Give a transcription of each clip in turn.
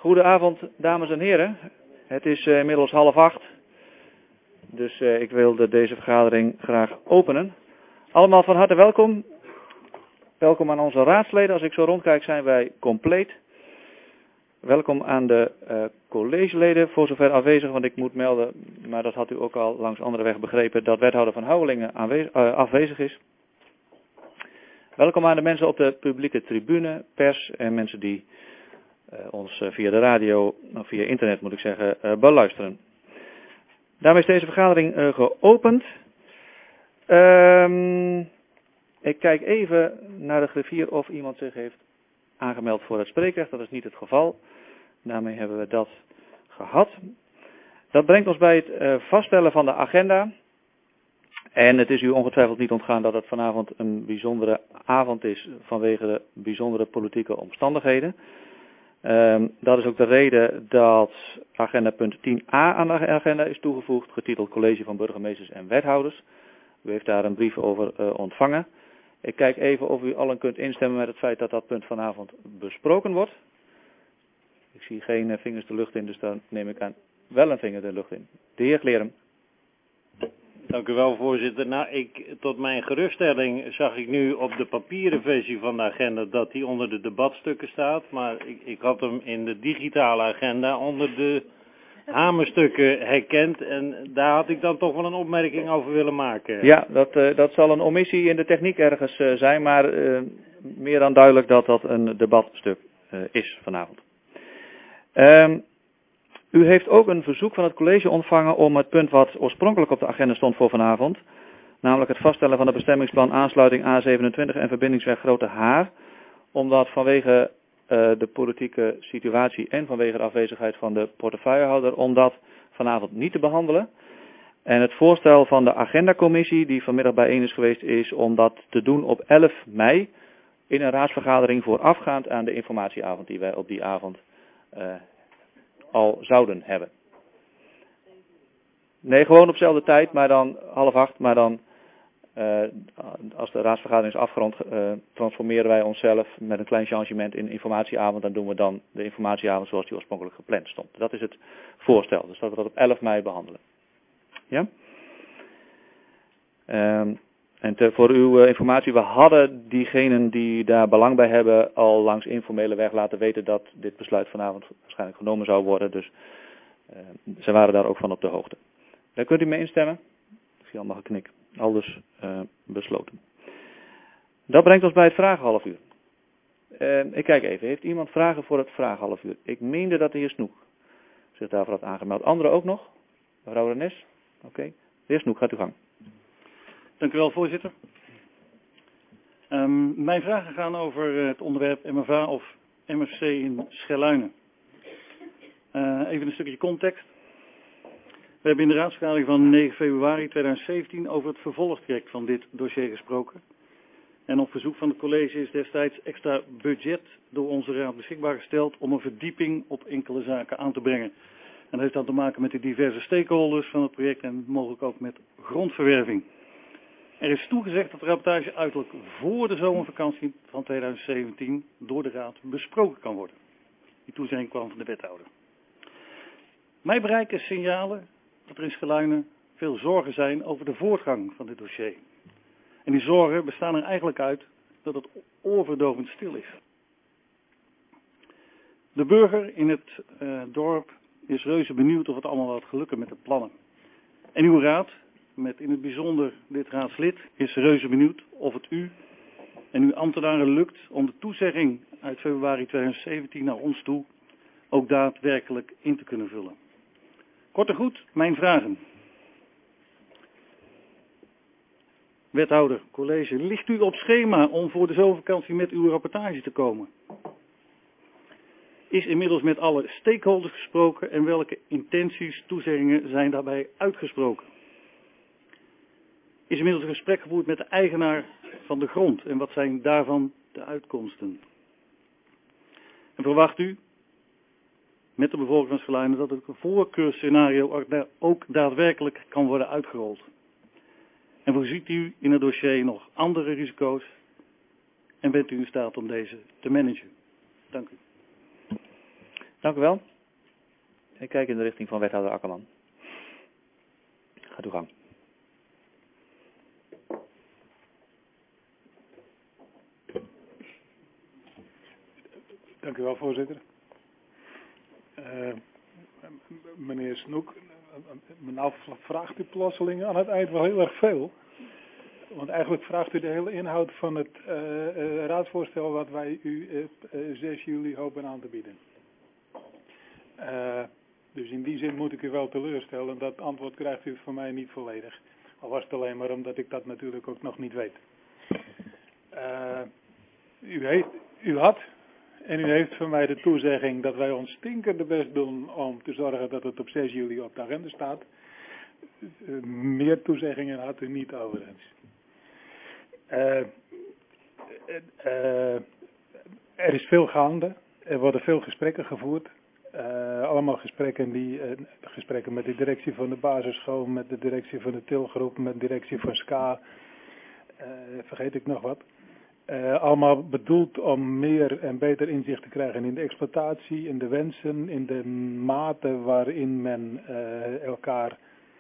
Goedenavond, dames en heren. Het is inmiddels 7:30, dus ik wilde deze vergadering graag openen. Allemaal van harte welkom. Welkom aan onze raadsleden. Als ik zo rondkijk zijn wij compleet. Welkom aan de collegeleden, voor zover afwezig, want ik moet melden, maar dat had u ook al langs andere weg begrepen, dat wethouder Van Houwelingen afwezig is. Welkom aan de mensen op de publieke tribune, pers en mensen die ons via de radio, of via internet moet ik zeggen, beluisteren. Daarmee is deze vergadering geopend. Ik kijk even naar de griffier of iemand zich heeft aangemeld voor het spreekrecht. Dat is niet het geval. Daarmee hebben we dat gehad. Dat brengt ons bij het vaststellen van de agenda. En het is u ongetwijfeld niet ontgaan dat het vanavond een bijzondere avond is vanwege de bijzondere politieke omstandigheden. Dat is ook de reden dat agenda punt 10a aan de agenda is toegevoegd, getiteld College van Burgemeesters en Wethouders. U heeft daar een brief over ontvangen. Ik kijk even of u allen kunt instemmen met het feit dat dat punt vanavond besproken wordt. Ik zie geen vingers de lucht in, dus dan neem ik aan wel een vinger de lucht in. De heer Klerum. Dank u wel, voorzitter. Nou, tot mijn geruststelling zag ik nu op de papieren versie van de agenda dat die onder de debatstukken staat. Maar ik had hem in de digitale agenda onder de hamerstukken herkend. En daar had ik dan toch wel een opmerking over willen maken. Ja, dat zal een omissie in de techniek ergens zijn, maar meer dan duidelijk dat dat een debatstuk is vanavond. U heeft ook een verzoek van het college ontvangen om het punt wat oorspronkelijk op de agenda stond voor vanavond, namelijk het vaststellen van het bestemmingsplan aansluiting A27 en verbindingsweg Grote Haar, omdat vanwege de politieke situatie en vanwege de afwezigheid van de portefeuillehouder, om dat vanavond niet te behandelen. En het voorstel van de agendacommissie, die vanmiddag bijeen is geweest, is om dat te doen op 11 mei in een raadsvergadering voorafgaand aan de informatieavond die wij op die avond al zouden hebben. Nee, gewoon op dezelfde tijd, maar dan 7:30, maar dan als de raadsvergadering is afgerond, transformeren wij onszelf met een klein changement in informatieavond. Dan doen we dan de informatieavond zoals die oorspronkelijk gepland stond. Dat is het voorstel, dus dat we dat op 11 mei behandelen. Ja? En voor uw informatie, we hadden diegenen die daar belang bij hebben al langs informele weg laten weten dat dit besluit vanavond waarschijnlijk genomen zou worden. Dus ze waren daar ook van op de hoogte. Daar kunt u mee instemmen. Ik zie allemaal geknik. Aldus besloten. Dat brengt ons bij het vragenhalfuur. Ik kijk even. Heeft iemand vragen voor het vragenhalfuur? Ik meende dat de heer Snoek zich daarvoor had aangemeld. Anderen ook nog? Mevrouw Renes? Oké. De heer Snoek, gaat uw gang. Dank u wel, voorzitter. Mijn vragen gaan over het onderwerp MFA of MFC in Schelluinen. Even een stukje context. We hebben in de raadsvergadering van 9 februari 2017 over het vervolgtraject van dit dossier gesproken. En op verzoek van het college is destijds extra budget door onze raad beschikbaar gesteld om een verdieping op enkele zaken aan te brengen. En dat heeft dan te maken met de diverse stakeholders van het project en mogelijk ook met grondverwerving. Er is toegezegd dat de rapportage uiterlijk voor de zomervakantie van 2017 door de raad besproken kan worden. Die toezegging kwam van de wethouder. Mij bereiken signalen dat er in Schelluinen veel zorgen zijn over de voortgang van dit dossier. En die zorgen bestaan er eigenlijk uit dat het oorverdovend stil is. De burger in het dorp is reuze benieuwd of het allemaal gaat gelukken met de plannen. En uw raad, met in het bijzonder dit raadslid, is reuze benieuwd of het u en uw ambtenaren lukt om de toezegging uit februari 2017 naar ons toe ook daadwerkelijk in te kunnen vullen. Kort en goed, mijn vragen. Wethouder, college, ligt u op schema om voor de zomervakantie met uw rapportage te komen? Is inmiddels met alle stakeholders gesproken en welke intenties, toezeggingen zijn daarbij uitgesproken? Is inmiddels een gesprek gevoerd met de eigenaar van de grond en wat zijn daarvan de uitkomsten? En verwacht u met de bevolking van Schelluinen dat het voorkeurscenario ook daadwerkelijk kan worden uitgerold? En voorziet u in het dossier nog andere risico's en bent u in staat om deze te managen? Dank u. Dank u wel. Ik kijk in de richting van wethouder Akkerman. Gaat uw gang. Dank u wel, voorzitter. Meneer Snoek, nou vraagt u plotseling aan het eind wel heel erg veel. Want eigenlijk vraagt u de hele inhoud van het raadsvoorstel wat wij u 6 juli hopen aan te bieden. Dus in die zin moet ik u wel teleurstellen. Dat antwoord krijgt u van mij niet volledig. Al was het alleen maar omdat ik dat natuurlijk ook nog niet weet. U had en u heeft van mij de toezegging dat wij ons stinkende best doen om te zorgen dat het op 6 juli op de agenda staat. Meer toezeggingen had u niet overigens. Er is veel gaande. Er worden veel gesprekken gevoerd. Allemaal gesprekken met de directie van de basisschool, met de directie van de tilgroep, met de directie van SCA. Vergeet ik nog wat. Allemaal bedoeld om meer en beter inzicht te krijgen in de exploitatie, in de wensen, in de mate waarin men elkaar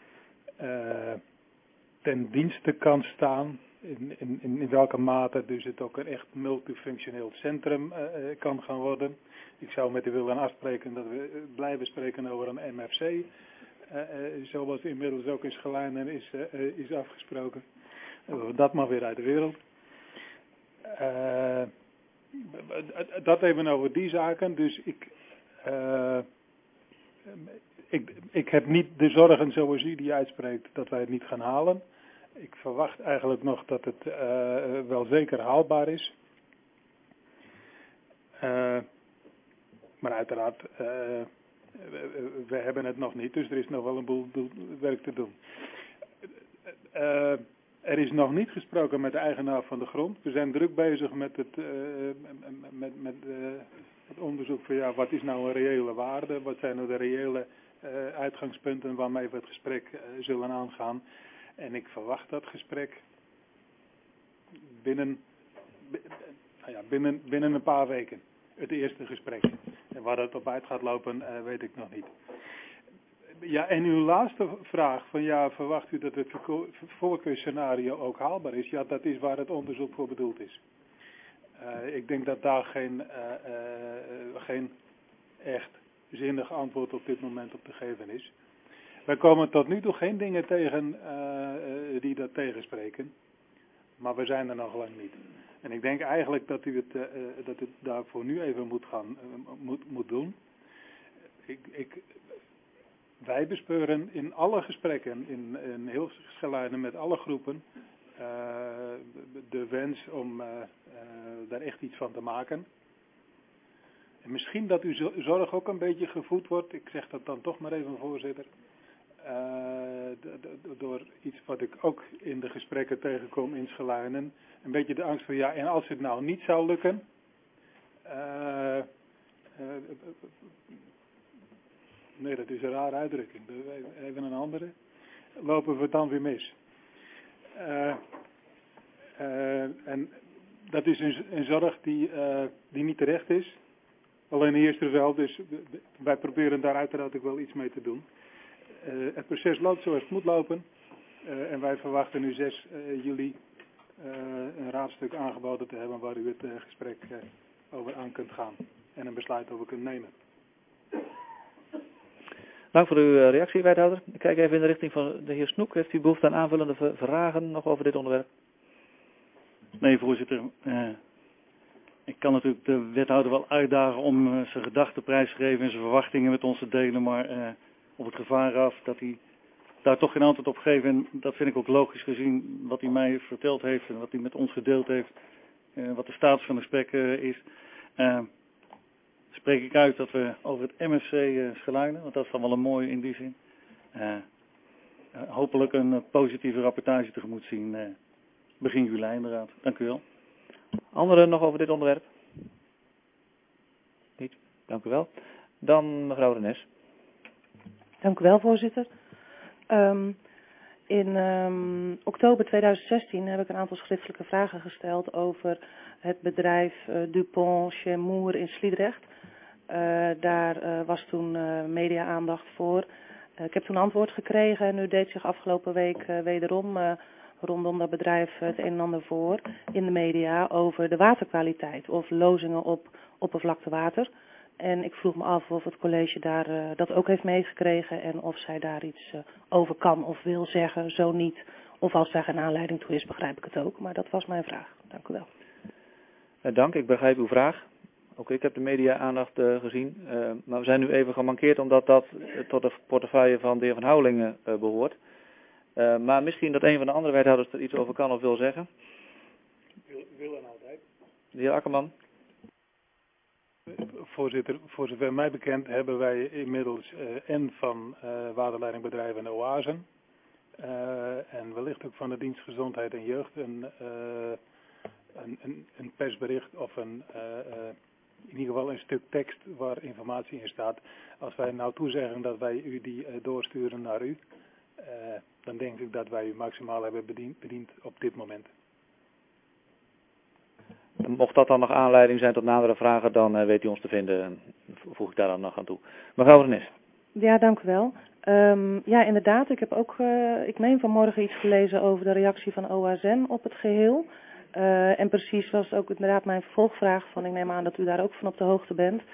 ten dienste kan staan. In welke mate dus het ook een echt multifunctioneel centrum kan gaan worden. Ik zou met u willen afspreken dat we blijven spreken over een MFC. Zoals inmiddels ook in Schelijnen is afgesproken. Dat mag weer uit de wereld. Dat even over die zaken. Dus ik heb niet de zorgen zoals u die uitspreekt dat wij het niet gaan halen. Ik verwacht eigenlijk nog dat het wel zeker haalbaar is. Maar uiteraard, we hebben het nog niet, dus er is nog wel een boel werk te doen. Er is nog niet gesproken met de eigenaar van de grond. We zijn druk bezig met het onderzoek van ja, wat is nou een reële waarde? Wat zijn nou de reële uitgangspunten waarmee we het gesprek zullen aangaan? En ik verwacht dat gesprek binnen een paar weken. Het eerste gesprek. En waar dat op uit gaat lopen, weet ik nog niet. Ja, en uw laatste vraag van ja, verwacht u dat het voorkeurscenario ook haalbaar is? Ja, dat is waar het onderzoek voor bedoeld is. Ik denk dat daar geen echt zinnig antwoord op dit moment op te geven is. Wij komen tot nu toe geen dingen tegen die dat tegenspreken. Maar we zijn er nog lang niet. En ik denk eigenlijk dat u het daarvoor nu even moet doen. Wij bespeuren in alle gesprekken, in heel Schelijnen met alle groepen, de wens om daar echt iets van te maken. En misschien dat uw zorg ook een beetje gevoed wordt, ik zeg dat dan toch maar even, voorzitter, door iets wat ik ook in de gesprekken tegenkom in Schelijnen. Een beetje de angst van ja, en als het nou niet zou lukken, nee, dat is een rare uitdrukking. Even een andere. Lopen we het dan weer mis. En dat is een zorg die niet terecht is. Alleen hier is er wel, dus wij proberen daar uiteraard ook wel iets mee te doen. Het proces loopt zoals het moet lopen. En wij verwachten nu 6 juli een raadstuk aangeboden te hebben waar u het gesprek over aan kunt gaan. En een besluit over kunt nemen. Dank voor uw reactie, wethouder. Ik kijk even in de richting van de heer Snoek. Heeft u behoefte aan aanvullende vragen nog over dit onderwerp? Nee, voorzitter. Ik kan natuurlijk de wethouder wel uitdagen om zijn gedachten prijs te geven en zijn verwachtingen met ons te delen, maar op het gevaar af dat hij daar toch geen antwoord op geeft. En dat vind ik ook logisch gezien wat hij mij verteld heeft en wat hij met ons gedeeld heeft, wat de status van de gesprek is. Spreek ik uit dat we over het MFC Schelijnen, want dat is dan wel een mooie in die zin, hopelijk een positieve rapportage tegemoet zien begin juli inderdaad. Dank u wel. Anderen nog over dit onderwerp? Niet? Dank u wel. Dan mevrouw Renes. Dank u wel, voorzitter. In oktober 2016 heb ik een aantal schriftelijke vragen gesteld over het bedrijf Dupont Chemours in Sliedrecht. Daar was toen media-aandacht voor. Ik heb toen antwoord gekregen en u deed zich afgelopen week wederom rondom dat bedrijf het een en ander voor in de media over de waterkwaliteit of lozingen op oppervlaktewater. En ik vroeg me af of het college daar dat ook heeft meegekregen en of zij daar iets over kan of wil zeggen, zo niet. Of als daar geen aanleiding toe is, begrijp ik het ook. Maar dat was mijn vraag. Dank u wel. Dank, ik begrijp uw vraag. Ook ik heb de media-aandacht gezien. Maar we zijn nu even gemankeerd omdat dat tot de portefeuille van de heer Van Houwelingen behoort. Maar misschien dat een van de andere wethouders er iets over kan of wil zeggen. Wil en altijd. De heer Akkerman. Voorzitter, voor zover mij bekend hebben wij inmiddels van waterleidingbedrijven en oasen. En wellicht ook van de dienst Gezondheid en Jeugd een persbericht of in ieder geval een stuk tekst waar informatie in staat. Als wij nou toezeggen dat wij u die doorsturen naar u, dan denk ik dat wij u maximaal hebben bediend op dit moment. Mocht dat dan nog aanleiding zijn tot nadere vragen, dan weet u ons te vinden. Voeg ik daar dan nog aan toe. Mevrouw Renis. Ja, dank u wel. Ja, inderdaad. Ik heb ook, ik meen vanmorgen iets gelezen over de reactie van OASN op het geheel. En precies was ook inderdaad mijn vervolgvraag van, ik neem aan dat u daar ook van op de hoogte bent.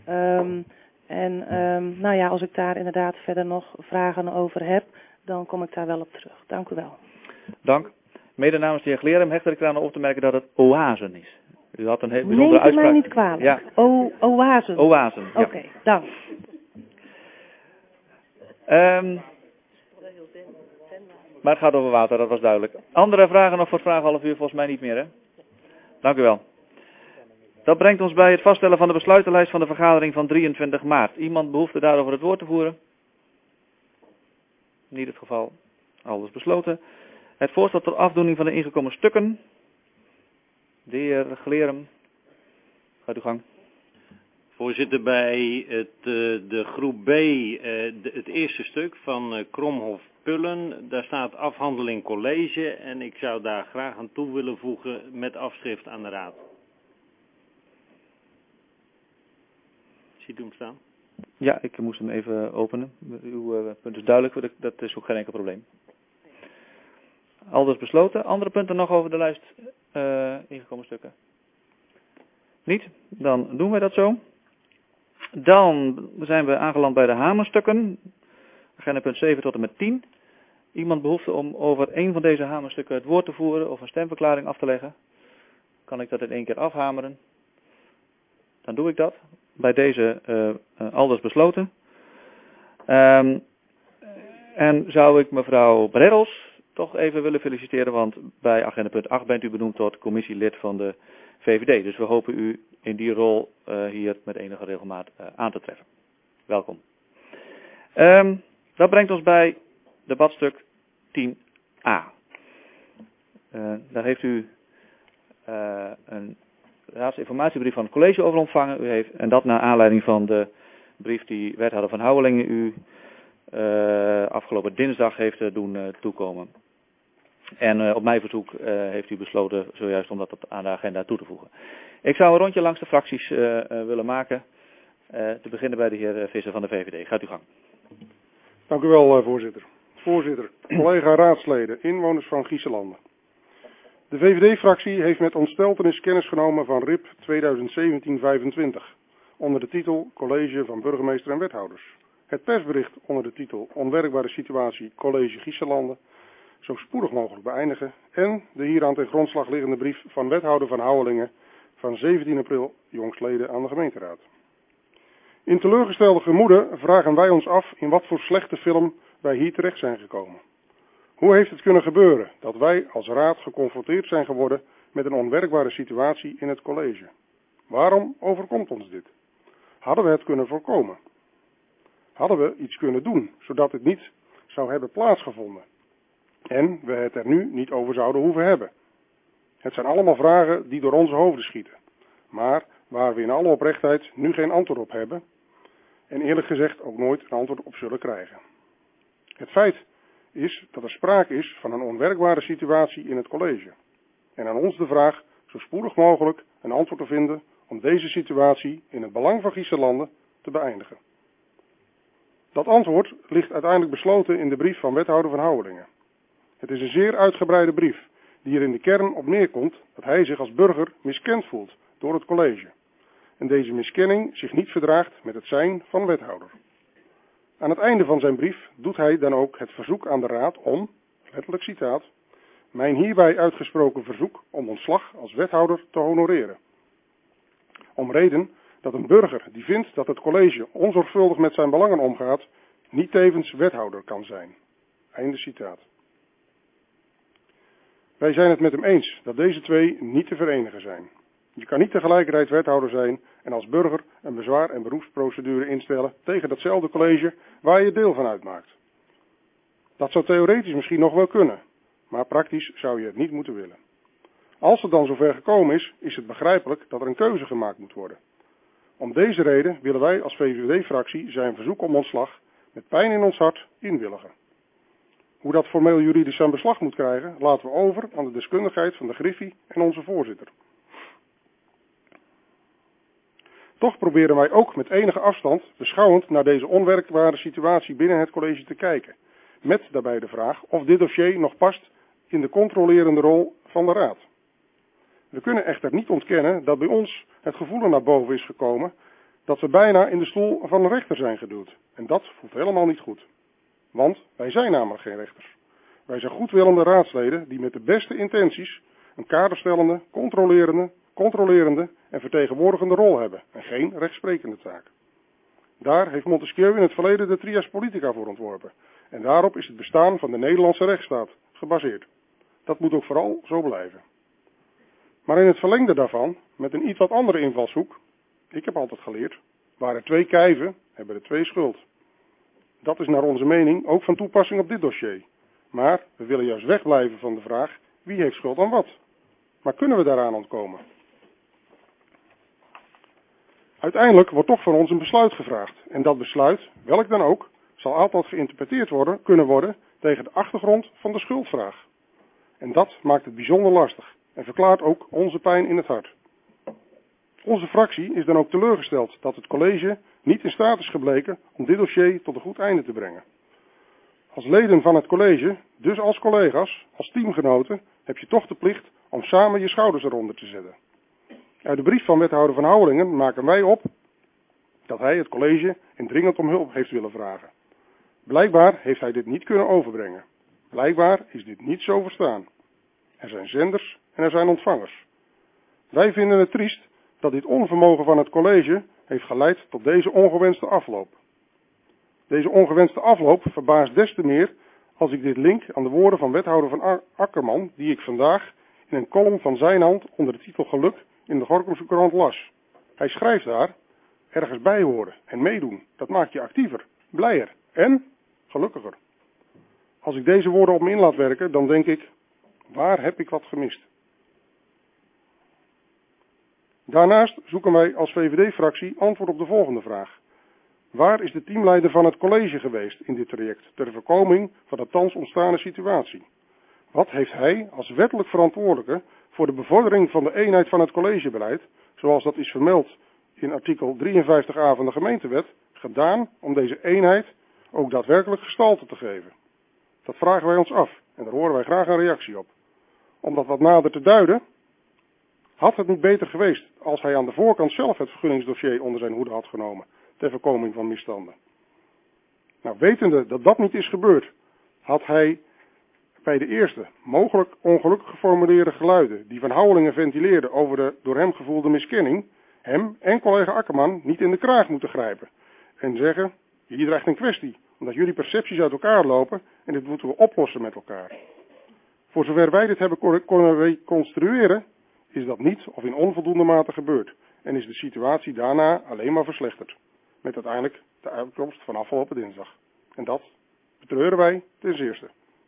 Nou ja, als ik daar inderdaad verder nog vragen over heb, dan kom ik daar wel op terug. Dank u wel. Dank. Mede namens de heer Glerum hecht ik eraan op te merken dat het oasen is. U had een heel bijzondere uitspraak. Neemt u mij niet kwalijk. Ja. Oasen. Oasen, ja. Oké, dank. Maar het gaat over water, dat was duidelijk. Andere vragen nog voor het vragenhalf uur? Volgens mij niet meer, hè? Dank u wel. Dat brengt ons bij het vaststellen van de besluitenlijst van de vergadering van 23 maart. Iemand behoefte daarover het woord te voeren? Niet het geval. Alles besloten. Het voorstel tot afdoening van de ingekomen stukken. De heer Glerum, gaat uw gang. Voorzitter, bij de groep B, het eerste stuk van Kromhof Pullen, daar staat afhandeling college en ik zou daar graag aan toe willen voegen met afschrift aan de raad. Ziet u hem staan? Ja, ik moest hem even openen. Uw punt is duidelijk, dat is ook geen enkel probleem. Aldus besloten. Andere punten nog over de lijst ingekomen stukken? Niet? Dan doen wij dat zo. Dan zijn we aangeland bij de hamerstukken. Agenda punt 7 tot en met 10. Iemand behoefte om over een van deze hamerstukken het woord te voeren of een stemverklaring af te leggen? Kan ik dat in één keer afhameren? Dan doe ik dat. Bij deze aldus besloten. En zou ik mevrouw Breddels toch even willen feliciteren, want bij agenda punt 8 bent u benoemd tot commissielid van de VVD. Dus we hopen u in die rol hier met enige regelmaat aan te treffen. Welkom. Dat brengt ons bij debatstuk 10a. Daar heeft u een raadsinformatiebrief van het college over ontvangen. U heeft, en dat naar aanleiding van de brief die wethouder Van Houwelingen u afgelopen dinsdag heeft doen toekomen. En op mijn verzoek heeft u besloten zojuist om dat aan de agenda toe te voegen. Ik zou een rondje langs de fracties willen maken. Te beginnen bij de heer Visser van de VVD. Gaat uw gang. Dank u wel, voorzitter. Voorzitter, collega raadsleden, inwoners van Gieselanden. De VVD-fractie heeft met ontsteltenis kennis genomen van RIP 2017-25 onder de titel College van Burgemeester en Wethouders. Het persbericht onder de titel Onwerkbare situatie College Gieselanden zo spoedig mogelijk beëindigen en de hieraan ten grondslag liggende brief van wethouder Van Houwelingen van 17 april jongstleden aan de gemeenteraad. In teleurgestelde gemoeden vragen wij ons af in wat voor slechte film wij hier terecht zijn gekomen. Hoe heeft het kunnen gebeuren dat wij als raad geconfronteerd zijn geworden met een onwerkbare situatie in het college? Waarom overkomt ons dit? Hadden we het kunnen voorkomen? Hadden we iets kunnen doen, zodat het niet zou hebben plaatsgevonden? En we het er nu niet over zouden hoeven hebben. Het zijn allemaal vragen die door onze hoofden schieten. Maar waar we in alle oprechtheid nu geen antwoord op hebben. En eerlijk gezegd ook nooit een antwoord op zullen krijgen. Het feit is dat er sprake is van een onwerkbare situatie in het college. En aan ons de vraag zo spoedig mogelijk een antwoord te vinden om deze situatie in het belang van Gieselanden te beëindigen? Dat antwoord ligt uiteindelijk besloten in de brief van wethouder Van Houwelingen. Het is een zeer uitgebreide brief die er in de kern op neerkomt dat hij zich als burger miskend voelt door het college. En deze miskenning zich niet verdraagt met het zijn van wethouder. Aan het einde van zijn brief doet hij dan ook het verzoek aan de raad om, letterlijk citaat, mijn hierbij uitgesproken verzoek om ontslag als wethouder te honoreren. Om reden dat een burger die vindt dat het college onzorgvuldig met zijn belangen omgaat, niet tevens wethouder kan zijn. Einde citaat. Wij zijn het met hem eens dat deze twee niet te verenigen zijn. Je kan niet tegelijkertijd wethouder zijn en als burger een bezwaar- en beroepsprocedure instellen tegen datzelfde college waar je deel van uitmaakt. Dat zou theoretisch misschien nog wel kunnen, maar praktisch zou je het niet moeten willen. Als het dan zover gekomen is, is het begrijpelijk dat er een keuze gemaakt moet worden. Om deze reden willen wij als VVD-fractie zijn verzoek om ontslag met pijn in ons hart inwilligen. Hoe dat formeel juridisch aan beslag moet krijgen, laten we over aan de deskundigheid van de Griffie en onze voorzitter. Toch proberen wij ook met enige afstand beschouwend naar deze onwerkbare situatie binnen het college te kijken. Met daarbij de vraag of dit dossier nog past in de controlerende rol van de raad. We kunnen echter niet ontkennen dat bij ons het gevoel naar boven is gekomen dat we bijna in de stoel van een rechter zijn geduwd. En dat voelt helemaal niet goed. Want wij zijn namelijk geen rechters. Wij zijn goedwillende raadsleden die met de beste intenties een kaderstellende, controlerende en vertegenwoordigende rol hebben en geen rechtsprekende taak. Daar heeft Montesquieu in het verleden de trias politica voor ontworpen. En daarop is het bestaan van de Nederlandse rechtsstaat gebaseerd. Dat moet ook vooral zo blijven. Maar in het verlengde daarvan, met een iets wat andere invalshoek, ik heb altijd geleerd, waar er twee kijven, hebben er twee schuld. Dat is naar onze mening ook van toepassing op dit dossier. Maar we willen juist wegblijven van de vraag, wie heeft schuld aan wat? Maar kunnen we daaraan ontkomen? Uiteindelijk wordt toch van ons een besluit gevraagd. En dat besluit, welk dan ook, zal altijd geïnterpreteerd kunnen worden tegen de achtergrond van de schuldvraag. En dat maakt het bijzonder lastig en verklaart ook onze pijn in het hart. Onze fractie is dan ook teleurgesteld dat het college niet in staat is gebleken om dit dossier tot een goed einde te brengen. Als leden van het college, dus als collega's, als teamgenoten, heb je toch de plicht om samen je schouders eronder te zetten. Uit de brief van wethouder Van Houwelingen maken wij op dat hij het college indringend om hulp heeft willen vragen. Blijkbaar heeft hij dit niet kunnen overbrengen. Blijkbaar is dit niet zo verstaan. Er zijn zenders en er zijn ontvangers. Wij vinden het triest dat dit onvermogen van het college heeft geleid tot deze ongewenste afloop. Deze ongewenste afloop verbaast des te meer als ik dit link aan de woorden van wethouder Van Akkerman, die ik vandaag in een column van zijn hand onder de titel Geluk in de Gorinchische Courant las. Hij schrijft daar, ergens bij horen en meedoen, dat maakt je actiever, blijer en gelukkiger. Als ik deze woorden op me in laat werken, dan denk ik, waar heb ik wat gemist? Daarnaast zoeken wij als VVD-fractie antwoord op de volgende vraag. Waar is de teamleider van het college geweest in dit traject ter voorkoming van de thans ontstane situatie? Wat heeft hij als wettelijk verantwoordelijke voor de bevordering van de eenheid van het collegebeleid, zoals dat is vermeld in artikel 53a van de gemeentewet, gedaan om deze eenheid ook daadwerkelijk gestalte te geven? Dat vragen wij ons af en daar horen wij graag een reactie op. Om dat wat nader te duiden, had het niet beter geweest als hij aan de voorkant zelf het vergunningsdossier onder zijn hoede had genomen, ter voorkoming van misstanden? Nou, wetende dat dat niet is gebeurd, had hij bij de eerste, mogelijk ongelukkig geformuleerde geluiden die Van Houwelingen ventileerde over de door hem gevoelde miskenning, hem en collega Akkerman niet in de kraag moeten grijpen en zeggen, hier dreigt een kwestie, omdat jullie percepties uit elkaar lopen en dit moeten we oplossen met elkaar. Voor zover wij dit hebben kunnen reconstrueren, is dat niet of in onvoldoende mate gebeurd en is de situatie daarna alleen maar verslechterd. Met uiteindelijk de uitkomst van afgelopen dinsdag. En dat betreuren wij ten zeerste.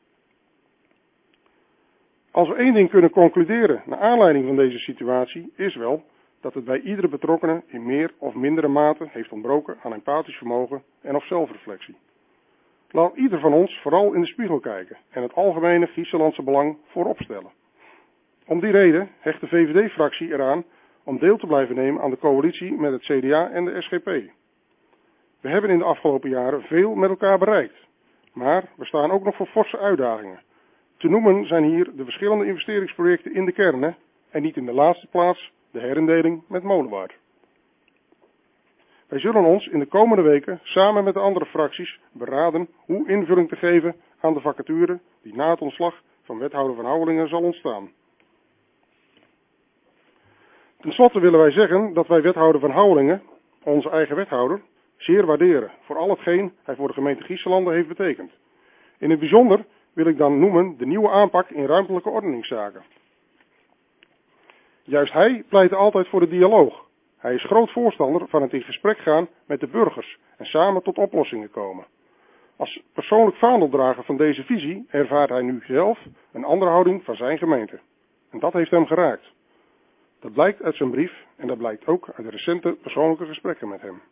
Als we één ding kunnen concluderen naar aanleiding van deze situatie, is wel dat het bij iedere betrokkenen in meer of mindere mate heeft ontbroken aan empathisch vermogen en of zelfreflectie. Laat ieder van ons vooral in de spiegel kijken en het algemene Gieselandse belang voorop stellen. Om die reden hecht de VVD-fractie eraan om deel te blijven nemen aan de coalitie met het CDA en de SGP. We hebben in de afgelopen jaren veel met elkaar bereikt, maar we staan ook nog voor forse uitdagingen. Te noemen zijn hier de verschillende investeringsprojecten in de kernen en niet in de laatste plaats de herindeling met Molenwaard. Wij zullen ons in de komende weken samen met de andere fracties beraden hoe invulling te geven aan de vacature die na het ontslag van wethouder Van Houwelingen zal ontstaan. Ten slotte willen wij zeggen dat wij wethouder Van Houwelingen, onze eigen wethouder, zeer waarderen voor al hetgeen hij voor de gemeente Giesselanden heeft betekend. In het bijzonder wil ik dan noemen de nieuwe aanpak in ruimtelijke ordeningszaken. Juist hij pleitte altijd voor de dialoog. Hij is groot voorstander van het in gesprek gaan met de burgers en samen tot oplossingen komen. Als persoonlijk vaandeldrager van deze visie ervaart hij nu zelf een andere houding van zijn gemeente. En dat heeft hem geraakt. Dat blijkt uit zijn brief en dat blijkt ook uit de recente persoonlijke gesprekken met hem.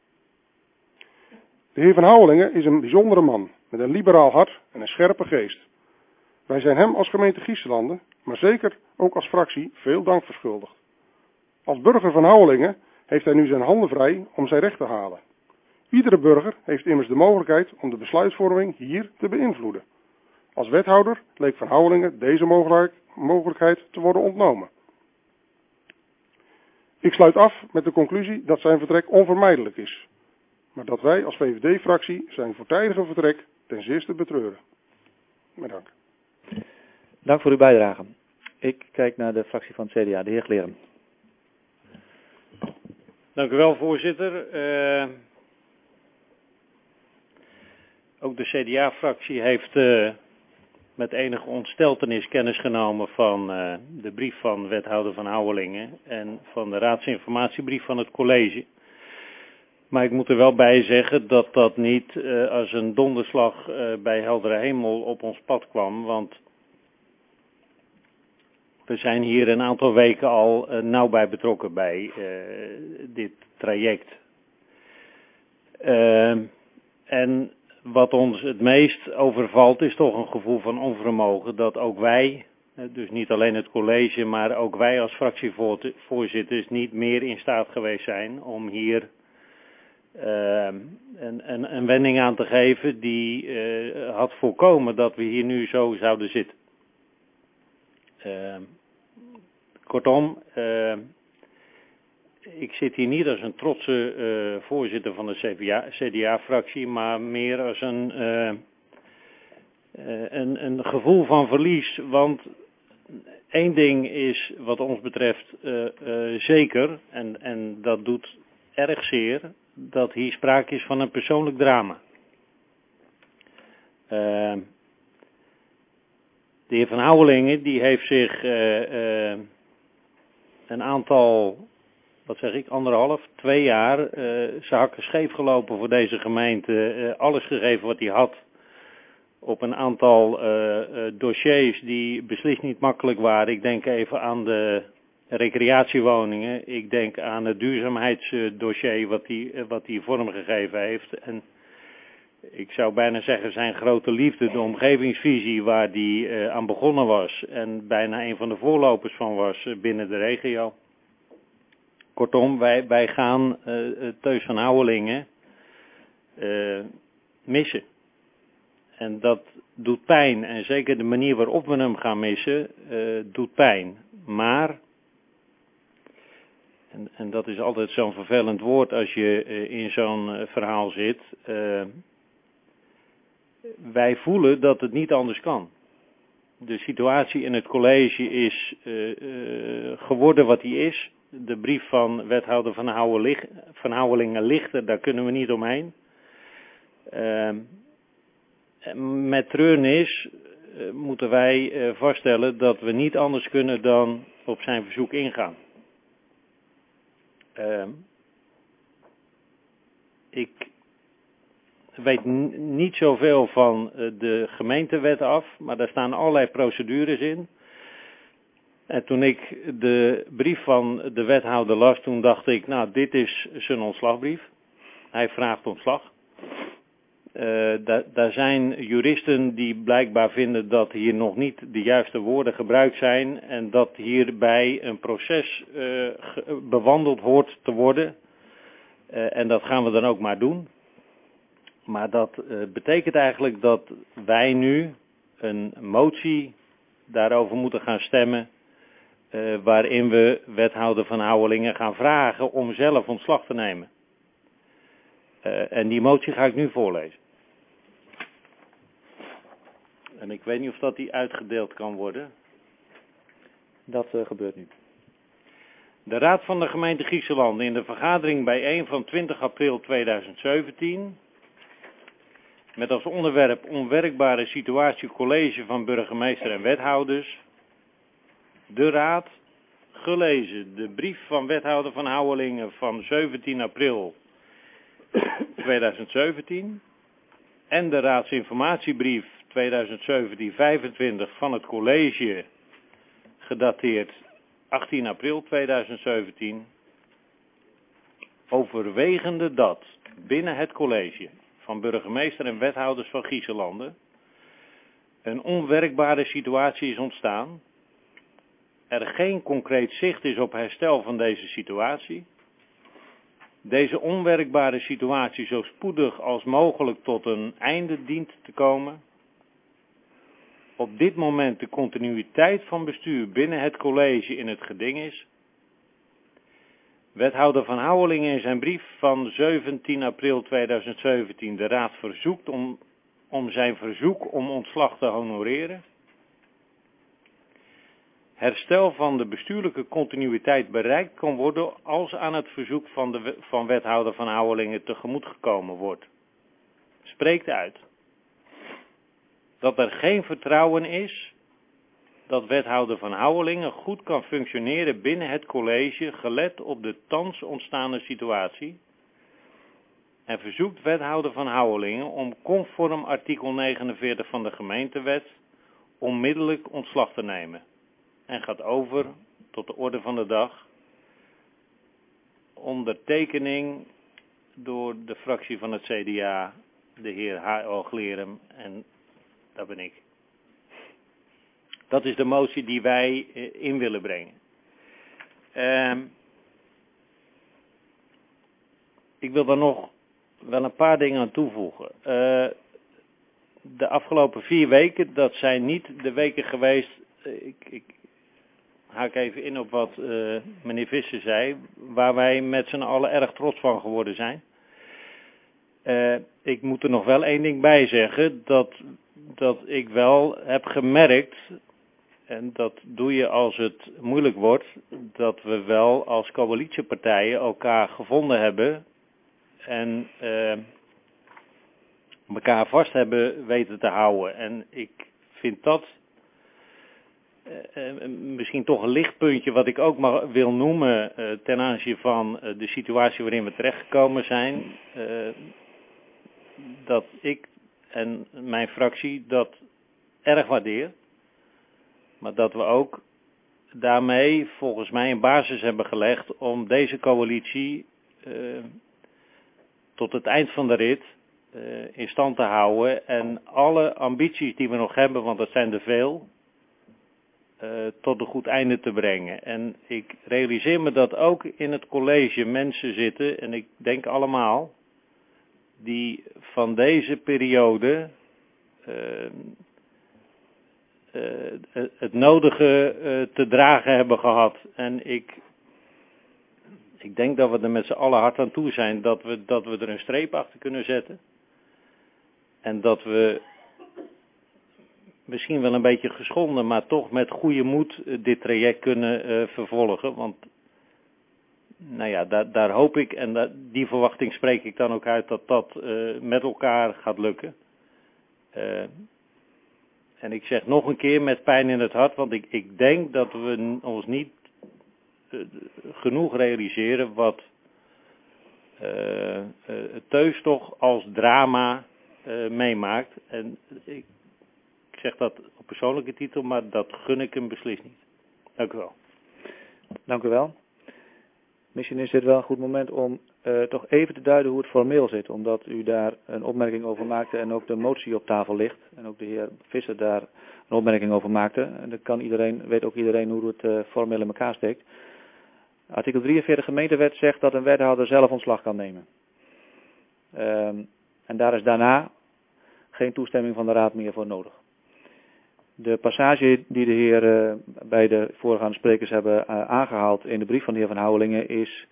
De heer Van Houwelingen is een bijzondere man met een liberaal hart en een scherpe geest. Wij zijn hem als gemeente Giesselanden, maar zeker ook als fractie, veel dank verschuldigd. Als burger van Houwelingen heeft hij nu zijn handen vrij om zijn recht te halen. Iedere burger heeft immers de mogelijkheid om de besluitvorming hier te beïnvloeden. Als wethouder leek Van Houwelingen deze mogelijkheid te worden ontnomen. Ik sluit af met de conclusie dat zijn vertrek onvermijdelijk is, maar dat wij als VVD-fractie zijn voortijdige vertrek ten zeerste betreuren. Met dank. Dank voor uw bijdrage. Ik kijk naar de fractie van het CDA, de heer Gleren. Dank u wel, voorzitter. Ook de CDA-fractie heeft met enige ontsteltenis kennis genomen van de brief van wethouder Van Houwelingen en van de raadsinformatiebrief van het college. Maar ik moet er wel bij zeggen dat dat niet als een donderslag bij heldere hemel op ons pad kwam, want we zijn hier een aantal weken al nauw bij betrokken bij dit traject. En wat ons het meest overvalt is toch een gevoel van onvermogen dat ook wij, dus niet alleen het college, maar ook wij als fractievoorzitters niet meer in staat geweest zijn om hier een wending aan te geven die had voorkomen dat we hier nu zo zouden zitten. Kortom, ik zit hier niet als een trotse voorzitter van de CDA-fractie, maar meer als een gevoel van verlies. Want één ding is wat ons betreft zeker, en dat doet erg zeer, dat hier sprake is van een persoonlijk drama. De heer Van Houwelingen die heeft zich een aantal, 2 jaar zijn hakken scheef gelopen voor deze gemeente. Alles gegeven wat hij had op een aantal dossiers die beslist niet makkelijk waren. Ik denk even aan de recreatiewoningen. Ik denk aan het duurzaamheidsdossier wat hij vormgegeven heeft. En ik zou bijna zeggen zijn grote liefde, de omgevingsvisie waar hij aan begonnen was en bijna een van de voorlopers van was binnen de regio. Kortom, wij gaan Teus Van Houwelingen missen. En dat doet pijn. En zeker de manier waarop we hem gaan missen, doet pijn. Maar, en dat is altijd zo'n vervelend woord als je in zo'n verhaal zit, wij voelen dat het niet anders kan. De situatie in het college is geworden wat die is. De brief van wethouder Van Houwelingen ligt er, daar kunnen we niet omheen. Met treurnis moeten wij vaststellen dat we niet anders kunnen dan op zijn verzoek ingaan. Ik weet niet zoveel van de gemeentewet af, maar daar staan allerlei procedures in. En toen ik de brief van de wethouder las, toen dacht ik, nou, dit is zijn ontslagbrief. Hij vraagt ontslag. daar zijn juristen die blijkbaar vinden dat hier nog niet de juiste woorden gebruikt zijn en dat hierbij een proces bewandeld hoort te worden. En dat gaan we dan ook maar doen. Maar dat betekent eigenlijk dat wij nu een motie daarover moeten gaan stemmen, waarin we wethouder Van Houwelingen gaan vragen om zelf ontslag te nemen. En die motie ga ik nu voorlezen. En ik weet niet of dat die uitgedeeld kan worden. Dat gebeurt nu. De Raad van de gemeente Grieselanden in de vergadering bijeen van 20 april 2017... met als onderwerp onwerkbare situatie college van burgemeester en wethouders. De Raad, gelezen de brief van wethouder Van Houwelingen van 17 april 2017 en de raadsinformatiebrief 2017-25 van het college, gedateerd 18 april 2017, overwegende dat binnen het college van burgemeester en wethouders van Grieselanden een onwerkbare situatie is ontstaan, er geen concreet zicht is op herstel van deze situatie, deze onwerkbare situatie zo spoedig als mogelijk tot een einde dient te komen, op dit moment de continuïteit van bestuur binnen het college in het geding is, wethouder Van Houwelingen in zijn brief van 17 april 2017 de Raad verzoekt om zijn verzoek om ontslag te honoreren, herstel van de bestuurlijke continuïteit bereikt kan worden als aan het verzoek van wethouder Van Houwelingen tegemoet gekomen wordt. Spreekt uit dat er geen vertrouwen is dat wethouder Van Houwelingen goed kan functioneren binnen het college gelet op de thans ontstaande situatie en verzoekt wethouder Van Houwelingen om conform artikel 49 van de gemeentewet onmiddellijk ontslag te nemen. En gaat over tot de orde van de dag. Ondertekening door de fractie van het CDA, de heer H.O. Glerum, en dat ben ik. Dat is de motie die wij in willen brengen. Ik wil daar nog wel een paar dingen aan toevoegen. De afgelopen 4 weken, dat zijn niet de weken geweest. Ik haak even in op wat meneer Visser zei, waar wij met z'n allen erg trots van geworden zijn. Ik moet er nog wel 1 ding bij zeggen, dat ik wel heb gemerkt, en dat doe je als het moeilijk wordt, dat we wel als coalitiepartijen elkaar gevonden hebben en elkaar vast hebben weten te houden. En ik vind dat misschien toch een lichtpuntje wat ik ook maar wil noemen ten aanzien van de situatie waarin we terechtgekomen zijn. Dat ik en mijn fractie dat erg waardeer. Maar dat we ook daarmee volgens mij een basis hebben gelegd om deze coalitie tot het eind van de rit in stand te houden. En alle ambities die we nog hebben, want dat zijn er veel, tot een goed einde te brengen. En ik realiseer me dat ook in het college mensen zitten, en ik denk allemaal, die van deze periode het nodige te dragen hebben gehad. En ik denk dat we er met z'n allen hard aan toe zijn dat we er een streep achter kunnen zetten. En dat we misschien wel een beetje geschonden, maar toch met goede moed dit traject kunnen vervolgen. Want nou ja, daar hoop ik, en die verwachting spreek ik dan ook uit, dat met elkaar gaat lukken. En ik zeg nog een keer met pijn in het hart, want ik denk dat we ons niet genoeg realiseren wat Teus toch als drama meemaakt. En ik zeg dat op persoonlijke titel, maar dat gun ik hem beslist niet. Dank u wel. Dank u wel. Misschien is dit wel een goed moment om toch even te duiden hoe het formeel zit, omdat u daar een opmerking over maakte en ook de motie op tafel ligt. En ook de heer Visser daar een opmerking over maakte. En dan weet ook iedereen hoe het formeel in elkaar steekt. Artikel 43 gemeentewet zegt dat een wethouder zelf ontslag kan nemen. En daar is daarna geen toestemming van de raad meer voor nodig. De passage die de heer bij de voorgaande sprekers hebben aangehaald in de brief van de heer Van Houwelingen is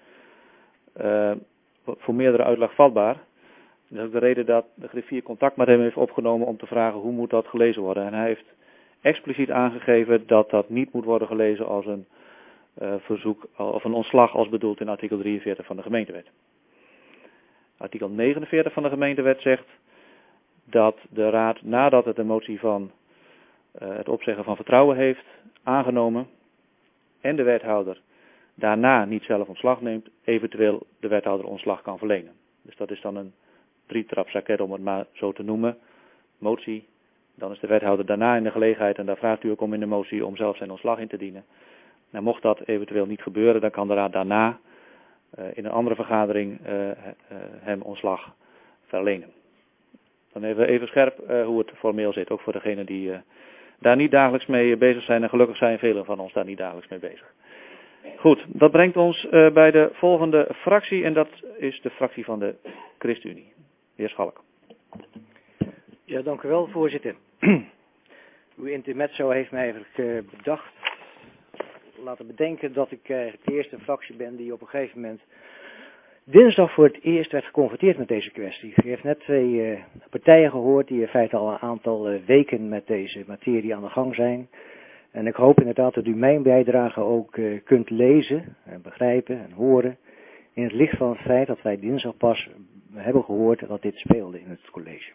voor meerdere uitleg vatbaar. Dat is ook de reden dat de griffier contact met hem heeft opgenomen om te vragen hoe moet dat gelezen worden. En hij heeft expliciet aangegeven dat dat niet moet worden gelezen als een verzoek of een ontslag als bedoeld in artikel 43 van de gemeentewet. Artikel 49 van de gemeentewet zegt dat de raad nadat het de motie van het opzeggen van vertrouwen heeft aangenomen en de wethouder daarna niet zelf ontslag neemt, eventueel de wethouder ontslag kan verlenen. Dus dat is dan een drietrapsraket om het maar zo te noemen. Motie, dan is de wethouder daarna in de gelegenheid, en daar vraagt u ook om in de motie, om zelf zijn ontslag in te dienen. Nou, mocht dat eventueel niet gebeuren, dan kan de raad daarna in een andere vergadering hem ontslag verlenen. Dan even scherp hoe het formeel zit, ook voor degenen die daar niet dagelijks mee bezig zijn. En gelukkig zijn velen van ons daar niet dagelijks mee bezig. Goed, dat brengt ons bij de volgende fractie en dat is de fractie van de ChristenUnie. De heer Schalk. Ja, dank u wel, voorzitter. Uw intermezzo heeft mij eigenlijk laten bedenken dat ik de eerste fractie ben die op een gegeven moment dinsdag voor het eerst werd geconfronteerd met deze kwestie. U heeft net twee partijen gehoord die in feite al een aantal weken met deze materie aan de gang zijn. En ik hoop inderdaad dat u mijn bijdrage ook kunt lezen, en begrijpen en horen in het licht van het feit dat wij dinsdag pas hebben gehoord dat dit speelde in het college.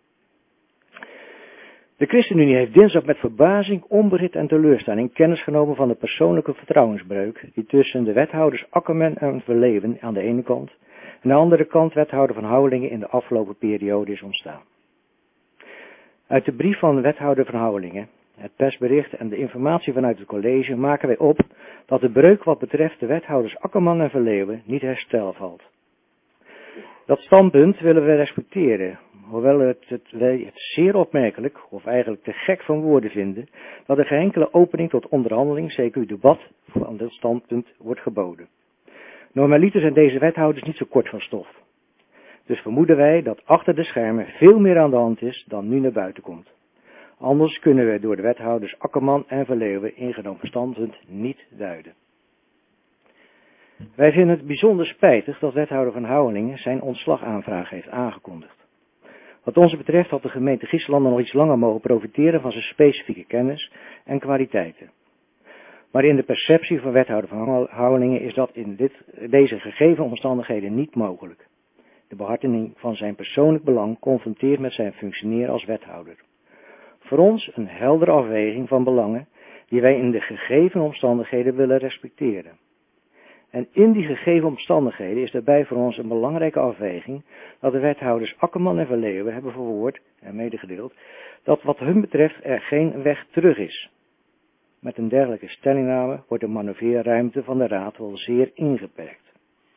De ChristenUnie heeft dinsdag met verbazing, onbegrip en teleurstelling kennis genomen van de persoonlijke vertrouwensbreuk die tussen de wethouders Akkerman en Verleeuwen aan de ene kant en aan de andere kant wethouder Van Houwelingen in de afgelopen periode is ontstaan. Uit de brief van wethouder Van Houwelingen, het persbericht en de informatie vanuit het college maken wij op dat de breuk wat betreft de wethouders Akkerman en Verleeuwen niet herstel valt. Dat standpunt willen we respecteren, hoewel wij het zeer opmerkelijk, of eigenlijk te gek van woorden vinden, dat er geen enkele opening tot onderhandeling, zeker debat, van dit standpunt wordt geboden. Normaliter zijn deze wethouders niet zo kort van stof. Dus vermoeden wij dat achter de schermen veel meer aan de hand is dan nu naar buiten komt. Anders kunnen we door de wethouders Akkerman en Verleeuwen ingenomen standpunt niet duiden. Wij vinden het bijzonder spijtig dat wethouder Van Houwelingen zijn ontslagaanvraag heeft aangekondigd. Wat ons betreft had de gemeente Giesselanden nog iets langer mogen profiteren van zijn specifieke kennis en kwaliteiten. Maar in de perceptie van wethouder Van Houwelingen is dat in deze gegeven omstandigheden niet mogelijk. De behartiging van zijn persoonlijk belang confronteert met zijn functioneren als wethouder. Voor ons een heldere afweging van belangen die wij in de gegeven omstandigheden willen respecteren. En in die gegeven omstandigheden is daarbij voor ons een belangrijke afweging dat de wethouders Akkerman en Verleeuwen hebben verwoord en medegedeeld dat wat hun betreft er geen weg terug is. Met een dergelijke stellingname wordt de manoeuvreerruimte van de raad wel zeer ingeperkt.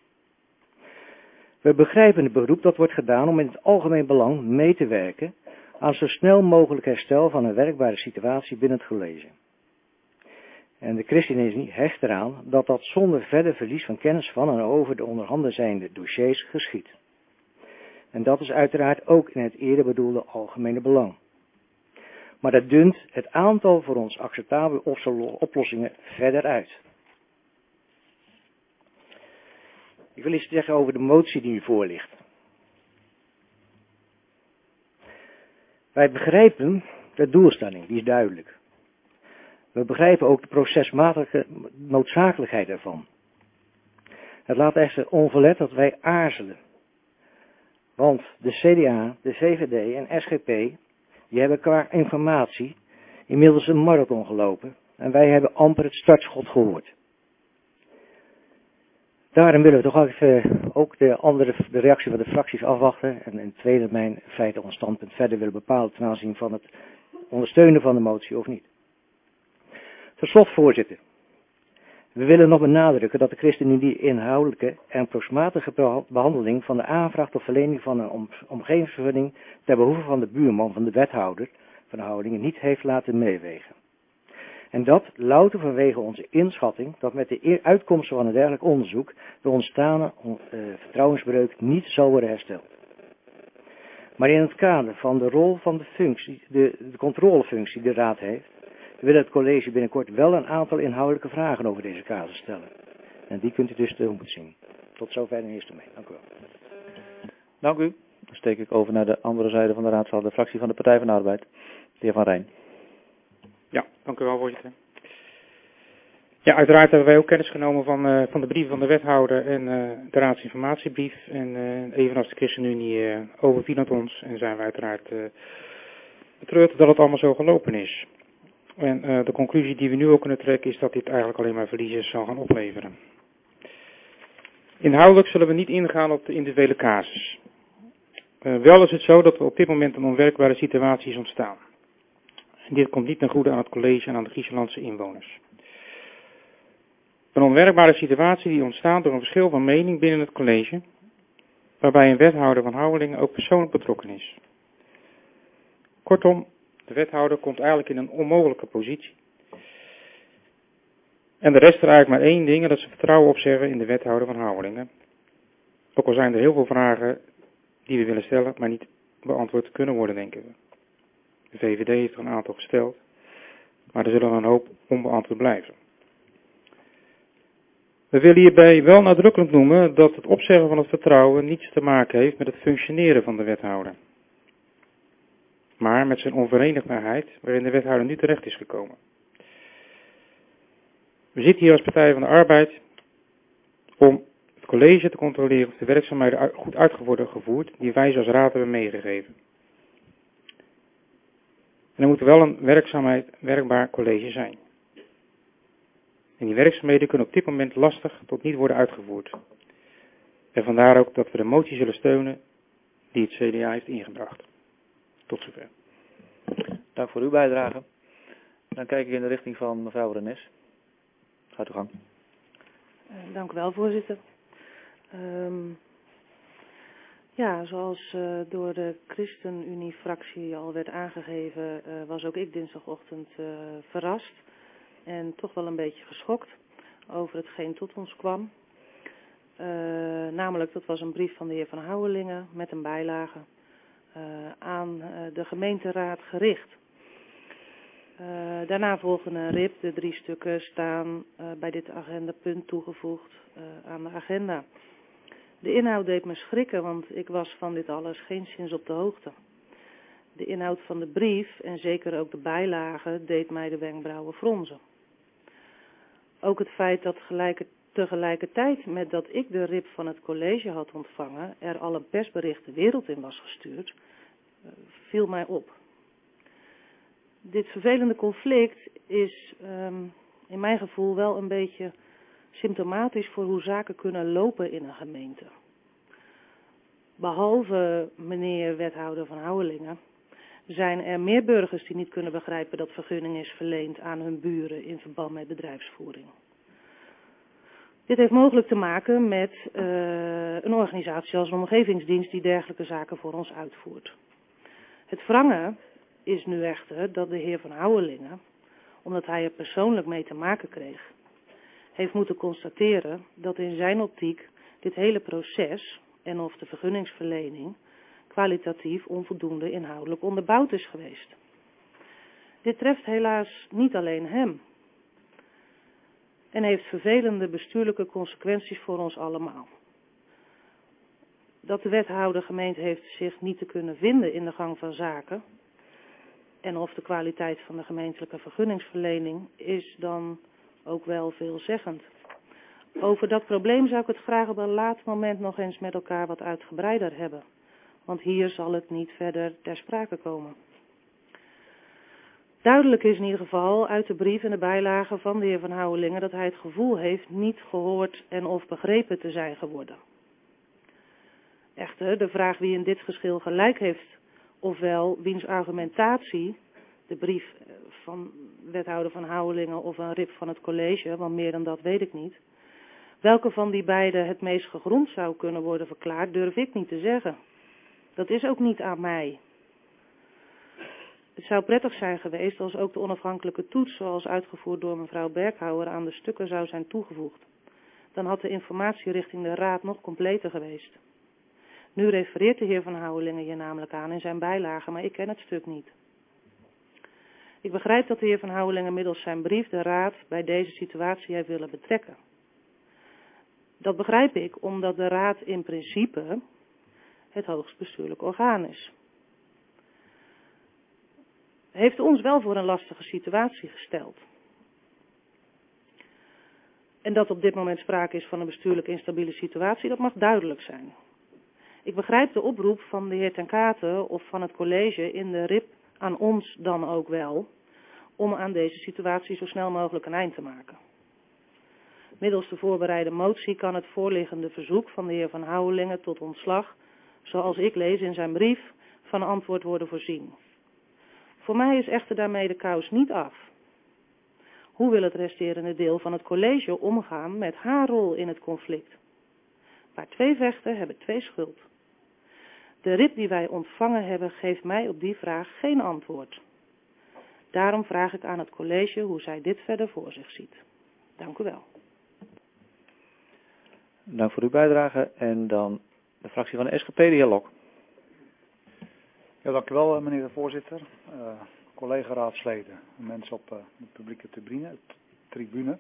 We begrijpen het beroep dat wordt gedaan om in het algemeen belang mee te werken aan zo snel mogelijk herstel van een werkbare situatie binnen het college. En de ChristenUnie hecht eraan dat dat zonder verder verlies van kennis van en over de onderhanden zijnde dossiers geschiedt. En dat is uiteraard ook in het eerder bedoelde algemene belang. Maar dat dunt het aantal voor ons acceptabele oplossingen verder uit. Ik wil iets zeggen over de motie die u voorligt. Wij begrijpen de doelstelling, die is duidelijk. We begrijpen ook de procesmatige noodzakelijkheid ervan. Het laat echter onverlet dat wij aarzelen. Want de CDA, de VVD en SGP, die hebben qua informatie inmiddels een marathon gelopen. En wij hebben amper het startschot gehoord. Daarom willen we toch ook de reactie van de fracties afwachten. En in tweede termijn in feite ons standpunt verder willen bepalen ten aanzien van het ondersteunen van de motie of niet. Tot slot, voorzitter. We willen nog benadrukken dat de ChristenUnie inhoudelijke en proxmatige behandeling van de aanvraag tot verlening van een omgevingsvergunning ter behoeve van de buurman van de wethouder van Houwelingen niet heeft laten meewegen. En dat louter vanwege onze inschatting dat met de uitkomsten van een dergelijk onderzoek de ontstane vertrouwensbreuk niet zal worden hersteld. Maar in het kader van de rol van de functie, de controlefunctie die de Raad heeft, wil het college binnenkort wel een aantal inhoudelijke vragen over deze casus stellen. En die kunt u dus tegemoet zien. Tot zover in eerste termijn. Dank u wel. Dank u. Dan steek ik over naar de andere zijde van de raadzaal, de fractie van de Partij van de Arbeid. De heer Van Rijn. Ja, dank u wel, voorzitter. Ja, uiteraard hebben wij ook kennis genomen van de brieven van de wethouder en de raadsinformatiebrief. En evenals de ChristenUnie overviel het ons en zijn wij uiteraard betreurd dat het allemaal zo gelopen is. En de conclusie die we nu ook kunnen trekken is dat dit eigenlijk alleen maar verliezen zal gaan opleveren. Inhoudelijk zullen we niet ingaan op de individuele casus. Wel is het zo dat er op dit moment een onwerkbare situatie is ontstaan. En dit komt niet ten goede aan het college en aan de Griekenlandse inwoners. Een onwerkbare situatie die ontstaat door een verschil van mening binnen het college, waarbij een wethouder van Houwelingen ook persoonlijk betrokken is. Kortom, de wethouder komt eigenlijk in een onmogelijke positie. En de rest er eigenlijk maar één ding, en dat ze vertrouwen opzeggen in de wethouder van Houwelingen. Ook al zijn er heel veel vragen die we willen stellen, maar niet beantwoord kunnen worden, denken we. De VVD heeft er een aantal gesteld, maar er zullen een hoop onbeantwoord blijven. We willen hierbij wel nadrukkelijk noemen dat het opzeggen van het vertrouwen niets te maken heeft met het functioneren van de wethouder. Maar met zijn onverenigbaarheid waarin de wethouder nu terecht is gekomen. We zitten hier als Partij van de Arbeid om het college te controleren of de werkzaamheden goed uit worden gevoerd die wij als raad hebben meegegeven. En er moet wel een werkbaar college zijn. En die werkzaamheden kunnen op dit moment lastig tot niet worden uitgevoerd. En vandaar ook dat we de motie zullen steunen die het CDA heeft ingebracht. Tot zover. Dank voor uw bijdrage. Dan kijk ik in de richting van mevrouw Renes. Gaat uw gang. Dank u wel, voorzitter. Ja, zoals door de ChristenUnie-fractie al werd aangegeven, was ook ik dinsdagochtend verrast en toch wel een beetje geschokt over hetgeen tot ons kwam. Namelijk, dat was een brief van de heer Van Houwelingen met een bijlage aan de gemeenteraad gericht. Daarna volgen een RIP. De 3 stukken staan bij dit agendapunt toegevoegd aan de agenda. De inhoud deed me schrikken, want ik was van dit alles geenszins op de hoogte. De inhoud van de brief en zeker ook de bijlage deed mij de wenkbrauwen fronsen. Ook het feit dat tegelijkertijd met dat ik de RIP van het college had ontvangen, er al een persbericht de wereld in was gestuurd, viel mij op. Dit vervelende conflict is in mijn gevoel wel een beetje symptomatisch voor hoe zaken kunnen lopen in een gemeente. Behalve meneer wethouder van Houwelingen zijn er meer burgers die niet kunnen begrijpen dat vergunning is verleend aan hun buren in verband met bedrijfsvoering. Dit heeft mogelijk te maken met een organisatie als een omgevingsdienst die dergelijke zaken voor ons uitvoert. Het wrange is nu echter dat de heer Van Houwelingen, omdat hij er persoonlijk mee te maken kreeg, heeft moeten constateren dat in zijn optiek dit hele proces en of de vergunningsverlening kwalitatief onvoldoende inhoudelijk onderbouwd is geweest. Dit treft helaas niet alleen hem en heeft vervelende bestuurlijke consequenties voor ons allemaal. Dat de wethouder gemeend heeft zich niet te kunnen vinden in de gang van zaken en of de kwaliteit van de gemeentelijke vergunningsverlening is dan ook wel veelzeggend. Over dat probleem zou ik het graag op een later moment nog eens met elkaar wat uitgebreider hebben. Want hier zal het niet verder ter sprake komen. Duidelijk is in ieder geval uit de brief en de bijlage van de heer Van Houwelingen dat hij het gevoel heeft niet gehoord en of begrepen te zijn geworden. Echter, de vraag wie in dit geschil gelijk heeft, ofwel wiens argumentatie de brief van wethouder van Houwelingen of een RIP van het college, want meer dan dat weet ik niet. Welke van die beiden het meest gegrond zou kunnen worden verklaard, durf ik niet te zeggen. Dat is ook niet aan mij. Het zou prettig zijn geweest als ook de onafhankelijke toets, zoals uitgevoerd door mevrouw Berghouwer, aan de stukken zou zijn toegevoegd. Dan had de informatie richting de raad nog completer geweest. Nu refereert de heer Van Houwelingen hier namelijk aan in zijn bijlage, maar ik ken het stuk niet. Ik begrijp dat de heer Van Houwelingen middels zijn brief de raad bij deze situatie heeft willen betrekken. Dat begrijp ik omdat de raad in principe het hoogst bestuurlijk orgaan is. Heeft ons wel voor een lastige situatie gesteld. En dat op dit moment sprake is van een bestuurlijk instabiele situatie, dat mag duidelijk zijn. Ik begrijp de oproep van de heer Ten Katen of van het college in de RIP aan ons dan ook wel, om aan deze situatie zo snel mogelijk een eind te maken. Middels de voorbereide motie kan het voorliggende verzoek van de heer Van Houwelingen tot ontslag, zoals ik lees in zijn brief, van antwoord worden voorzien. Voor mij is echter daarmee de kous niet af. Hoe wil het resterende deel van het college omgaan met haar rol in het conflict? Waar twee vechten, hebben twee schuld. De RIP die wij ontvangen hebben, geeft mij op die vraag geen antwoord. Daarom vraag ik aan het college hoe zij dit verder voor zich ziet. Dank u wel. Dank voor uw bijdrage. En dan de fractie van de SGP, de heer Lok. Ja, dank u wel, meneer de voorzitter. Collega-raadsleden, mensen op de publieke tribune.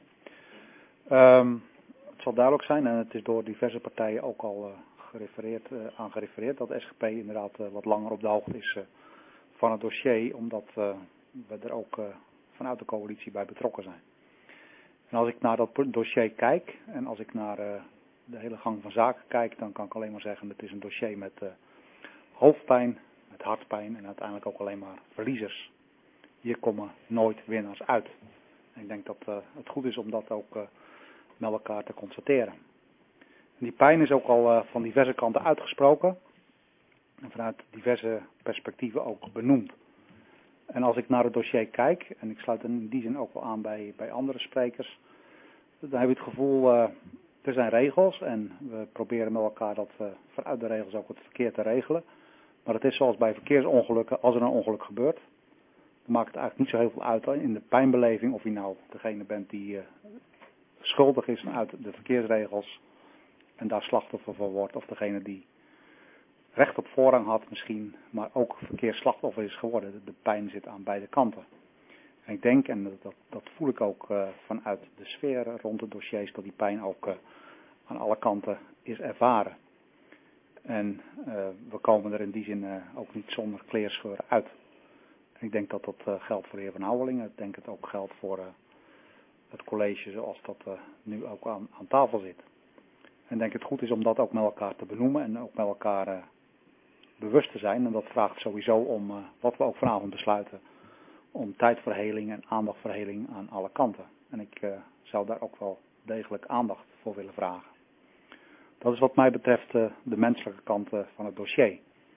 Het zal duidelijk zijn, en het is door diverse partijen ook al aan gerefereerd, dat de SGP inderdaad wat langer op de hoogte is van het dossier, omdat we er ook vanuit de coalitie bij betrokken zijn. En als ik naar dat dossier kijk en als ik naar de hele gang van zaken kijk, dan kan ik alleen maar zeggen, het is een dossier met hoofdpijn, met hartpijn en uiteindelijk ook alleen maar verliezers. Hier komen nooit winnaars uit. En ik denk dat het goed is om dat ook met elkaar te constateren. En die pijn is ook al van diverse kanten uitgesproken en vanuit diverse perspectieven ook benoemd. En als ik naar het dossier kijk, en ik sluit in die zin ook wel aan bij andere sprekers, dan heb ik het gevoel, er zijn regels en we proberen met elkaar dat vanuit de regels ook het verkeer te regelen. Maar het is zoals bij verkeersongelukken, als er een ongeluk gebeurt, dan maakt het eigenlijk niet zo heel veel uit in de pijnbeleving of je nou degene bent die schuldig is uit de verkeersregels en daar slachtoffer van wordt, of degene die recht op voorrang had misschien, maar ook verkeersslachtoffer is geworden. De pijn zit aan beide kanten. En ik denk, en dat voel ik ook vanuit de sfeer rond de dossiers, dat die pijn ook aan alle kanten is ervaren. En we komen er in die zin ook niet zonder kleerscheuren uit. En ik denk dat dat geldt voor de heer Van Houwelingen. Ik denk dat het ook geldt voor het college zoals dat nu ook aan tafel zit. En ik denk het goed is om dat ook met elkaar te benoemen en ook met elkaar bewust te zijn. En dat vraagt sowieso om, wat we ook vanavond besluiten, om tijdverheling en aandachtverheling aan alle kanten. En ik zou daar ook wel degelijk aandacht voor willen vragen. Dat is wat mij betreft de menselijke kant van het dossier.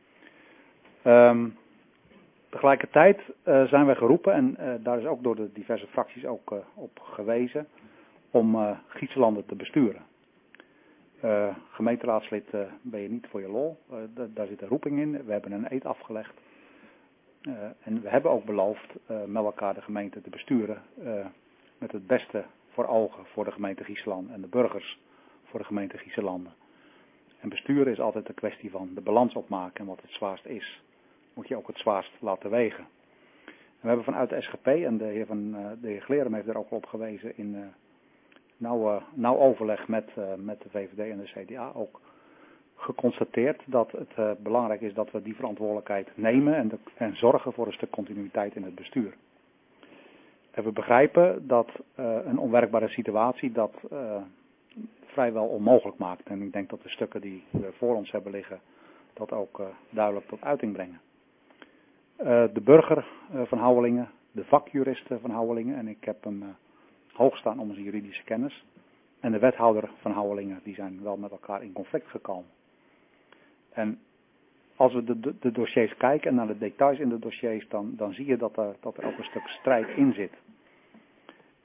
Tegelijkertijd zijn wij geroepen, en daar is ook door de diverse fracties ook op gewezen, om Gietselanden te besturen. Gemeenteraadslid ben je niet voor je lol, daar zit een roeping in. We hebben een eed afgelegd. En we hebben ook beloofd met elkaar de gemeente te besturen met het beste voor ogen voor de gemeente Giesselanden en de burgers voor de gemeente Giesselanden. En besturen is altijd een kwestie van de balans opmaken en wat het zwaarst is, moet je ook het zwaarst laten wegen. En we hebben vanuit de SGP, en de heer Glerum heeft er ook op gewezen in nauw overleg met de VVD en de CDA ook geconstateerd dat het belangrijk is dat we die verantwoordelijkheid nemen en zorgen voor een stuk continuïteit in het bestuur. En we begrijpen dat een onwerkbare situatie dat vrijwel onmogelijk maakt. En ik denk dat de stukken die we voor ons hebben liggen dat ook duidelijk tot uiting brengen. De burger van Houwelingen, de vakjuristen van Houwelingen, en ik heb hem hoog staan om zijn juridische kennis, en de wethouder van Houwelingen, die zijn wel met elkaar in conflict gekomen. En als we de dossiers kijken en naar de details in de dossiers, dan zie je dat er ook een stuk strijd in zit.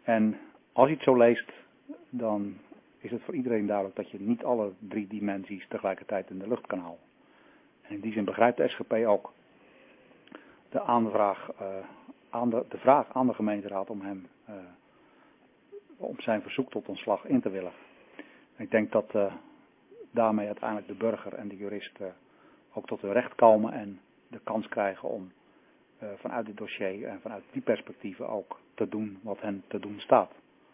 En als je het zo leest, dan is het voor iedereen duidelijk dat je niet alle 3 dimensies tegelijkertijd in de lucht kan houden. En in die zin begrijpt de SGP ook de vraag aan de gemeenteraad om zijn verzoek tot ontslag in te willen. En ik denk dat daarmee uiteindelijk de burger en de jurist ook tot hun recht komen en de kans krijgen om vanuit dit dossier en vanuit die perspectieven ook te doen wat hen te doen staat.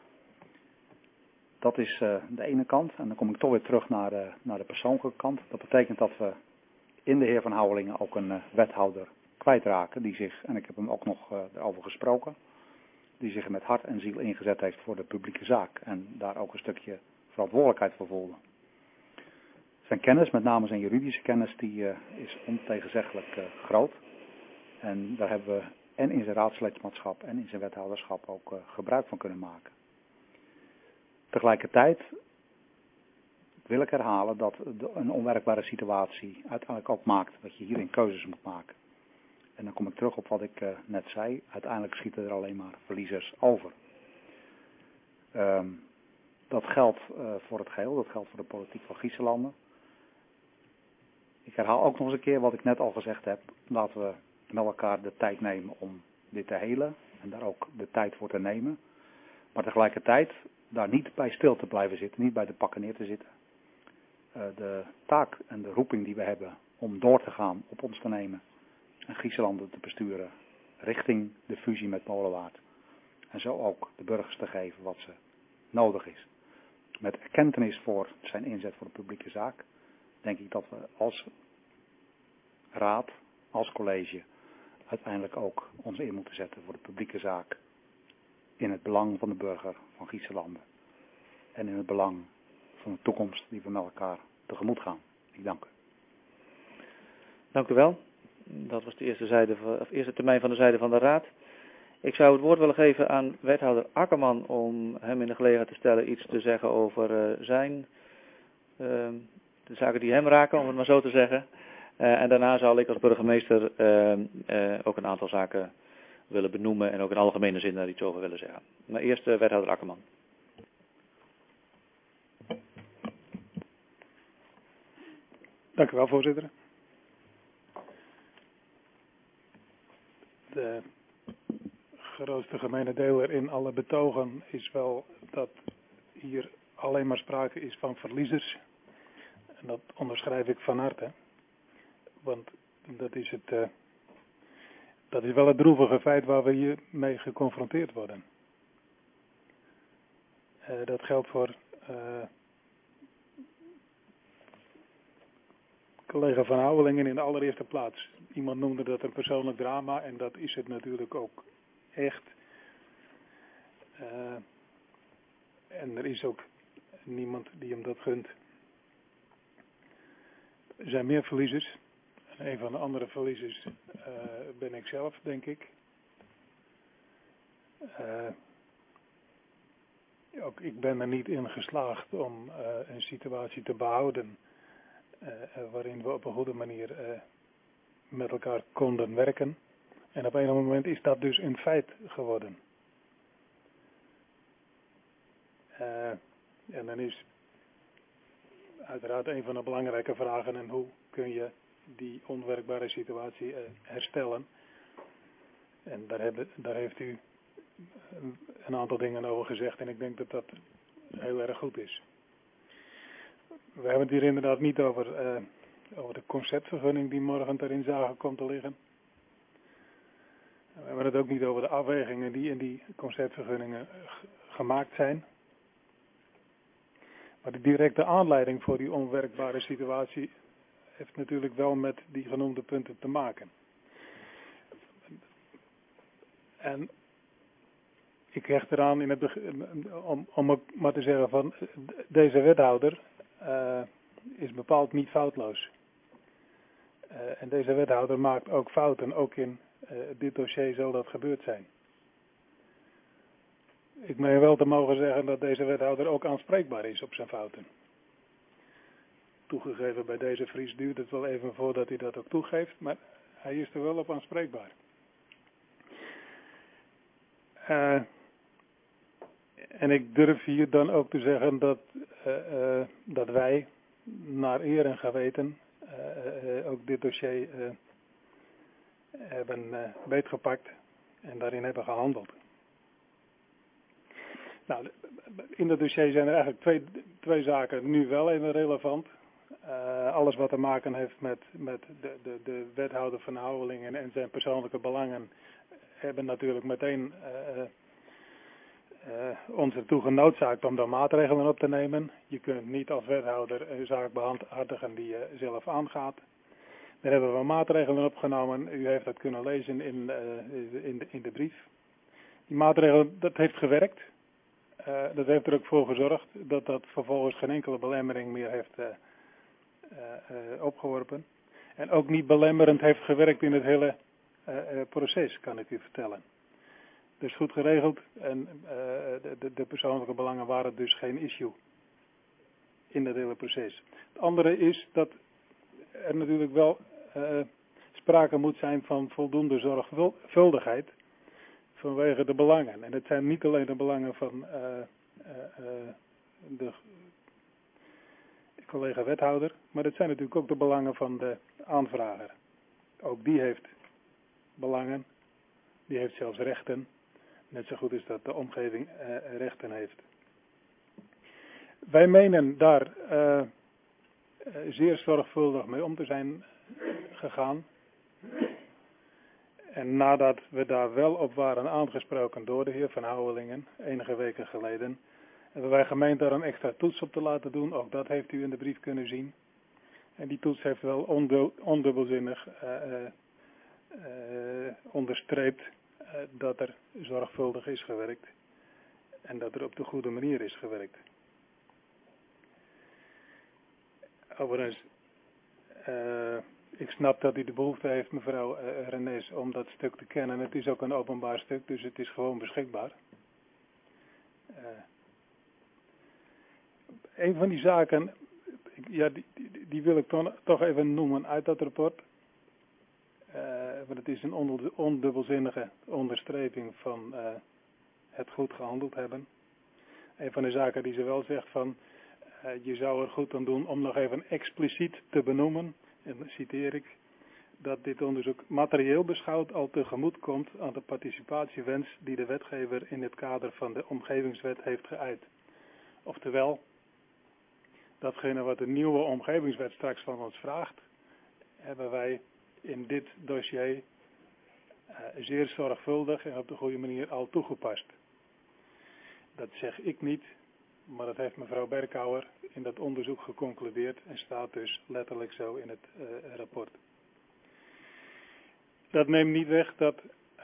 Dat is de ene kant. En dan kom ik toch weer terug naar de persoonlijke kant. Dat betekent dat we in de heer Van Houwelingen ook een wethouder kwijtraken die zich, en ik heb hem ook nog erover gesproken, die zich met hart en ziel ingezet heeft voor de publieke zaak en daar ook een stukje verantwoordelijkheid voor voelde. Zijn kennis, met name zijn juridische kennis, die is ontegenzeggelijk groot. En daar hebben we en in zijn raadslidmaatschap en in zijn wethouderschap ook gebruik van kunnen maken. Tegelijkertijd wil ik herhalen dat een onwerkbare situatie uiteindelijk ook maakt dat je hierin keuzes moet maken. En dan kom ik terug op wat ik net zei. Uiteindelijk schieten er alleen maar verliezers over. Dat geldt voor het geheel, dat geldt voor de politiek van Grieselanden. Ik herhaal ook nog eens een keer wat ik net al gezegd heb. Laten we met elkaar de tijd nemen om dit te helen en daar ook de tijd voor te nemen. Maar tegelijkertijd daar niet bij stil te blijven zitten, niet bij de pakken neer te zitten. De taak en de roeping die we hebben om door te gaan, op ons te nemen en Grieselanden te besturen richting de fusie met Molenwaard. En zo ook de burgers te geven wat ze nodig is. Met erkentenis voor zijn inzet voor de publieke zaak, denk ik dat we als raad, als college, uiteindelijk ook ons in moeten zetten voor de publieke zaak. In het belang van de burger van Grieselanden. En in het belang van de toekomst die we met elkaar tegemoet gaan. Ik dank u. Dank u wel. Dat was de eerste termijn van de zijde van de raad. Ik zou het woord willen geven aan wethouder Akkerman om hem in de gelegenheid te stellen iets te zeggen over de zaken die hem raken, om het maar zo te zeggen. En daarna zal ik als burgemeester ook een aantal zaken willen benoemen en ook in algemene zin daar iets over willen zeggen. Maar eerst wethouder Akkerman. Dank u wel, voorzitter. De grootste gemene deler in alle betogen is wel dat hier alleen maar sprake is van verliezers. En dat onderschrijf ik van harte. Want dat is wel het droevige feit waar we hier mee geconfronteerd worden. Dat geldt voor collega Van Houwelingen in de allereerste plaats. Iemand noemde dat een persoonlijk drama en dat is het natuurlijk ook echt. En er is ook niemand die hem dat gunt. Er zijn meer verliezers. En een van de andere verliezers ben ik zelf, denk ik. Ook ik ben er niet in geslaagd om een situatie te behouden waarin we op een goede manier met elkaar konden werken. En op een moment is dat dus een feit geworden. En dan is uiteraard een van de belangrijke vragen en hoe kun je die onwerkbare situatie herstellen. En daar heeft u een aantal dingen over gezegd en ik denk dat dat heel erg goed is. We hebben het hier inderdaad niet over de conceptvergunning die morgen ter inzage komt te liggen. We hebben het ook niet over de afwegingen die in die conceptvergunningen gemaakt zijn. Maar de directe aanleiding voor die onwerkbare situatie heeft natuurlijk wel met die genoemde punten te maken. En ik hecht eraan in het begin, om maar te zeggen van deze wethouder is bepaald niet foutloos. En deze wethouder maakt ook fouten, ook in dit dossier zal dat gebeurd zijn. Ik meen wel te mogen zeggen dat deze wethouder ook aanspreekbaar is op zijn fouten. Toegegeven bij deze Vries duurt het wel even voordat hij dat ook toegeeft, maar hij is er wel op aanspreekbaar. En ik durf hier dan ook te zeggen dat wij naar eer en geweten ook dit dossier hebben beetgepakt en daarin hebben gehandeld. Nou, in dat dossier zijn er eigenlijk twee zaken nu wel even relevant. Alles wat te maken heeft met de wethouder van Houwelingen en zijn persoonlijke belangen hebben natuurlijk meteen ons ertoe genoodzaakt om daar maatregelen op te nemen. Je kunt niet als wethouder een zaak behartigen die je zelf aangaat. Daar hebben we maatregelen opgenomen. U heeft dat kunnen lezen in de brief. Die maatregelen, dat heeft gewerkt. Dat heeft er ook voor gezorgd dat vervolgens geen enkele belemmering meer heeft opgeworpen. En ook niet belemmerend heeft gewerkt in het hele proces, kan ik u vertellen. Dus goed geregeld en de persoonlijke belangen waren dus geen issue in het hele proces. Het andere is dat er natuurlijk wel sprake moet zijn van voldoende zorgvuldigheid vanwege de belangen. En het zijn niet alleen de belangen van de collega wethouder, maar het zijn natuurlijk ook de belangen van de aanvrager. Ook die heeft belangen, die heeft zelfs rechten. Net zo goed is dat de omgeving rechten heeft. Wij menen daar zeer zorgvuldig mee om te zijn gegaan. En nadat we daar wel op waren aangesproken door de heer Van Houwelingen, enige weken geleden, hebben wij gemeend daar een extra toets op te laten doen. Ook dat heeft u in de brief kunnen zien. En die toets heeft wel ondubbelzinnig onderstreept dat er zorgvuldig is gewerkt en dat er op de goede manier is gewerkt. Overigens, ik snap dat u de behoefte heeft, mevrouw Renes, om dat stuk te kennen. Het is ook een openbaar stuk, dus het is gewoon beschikbaar. Een van die zaken, ja, die wil ik toch even noemen uit dat rapport. Want het is een ondubbelzinnige onderstreping van het goed gehandeld hebben. Een van de zaken die ze wel zegt van, je zou er goed aan doen om nog even expliciet te benoemen, en dan citeer ik, dat dit onderzoek materieel beschouwd al tegemoet komt aan de participatiewens die de wetgever in het kader van de omgevingswet heeft geuit. Oftewel, datgene wat de nieuwe omgevingswet straks van ons vraagt, hebben wij in dit dossier zeer zorgvuldig en op de goede manier al toegepast. Dat zeg ik niet, maar dat heeft mevrouw Berkouwer in dat onderzoek geconcludeerd en staat dus letterlijk zo in het rapport. Dat neemt niet weg dat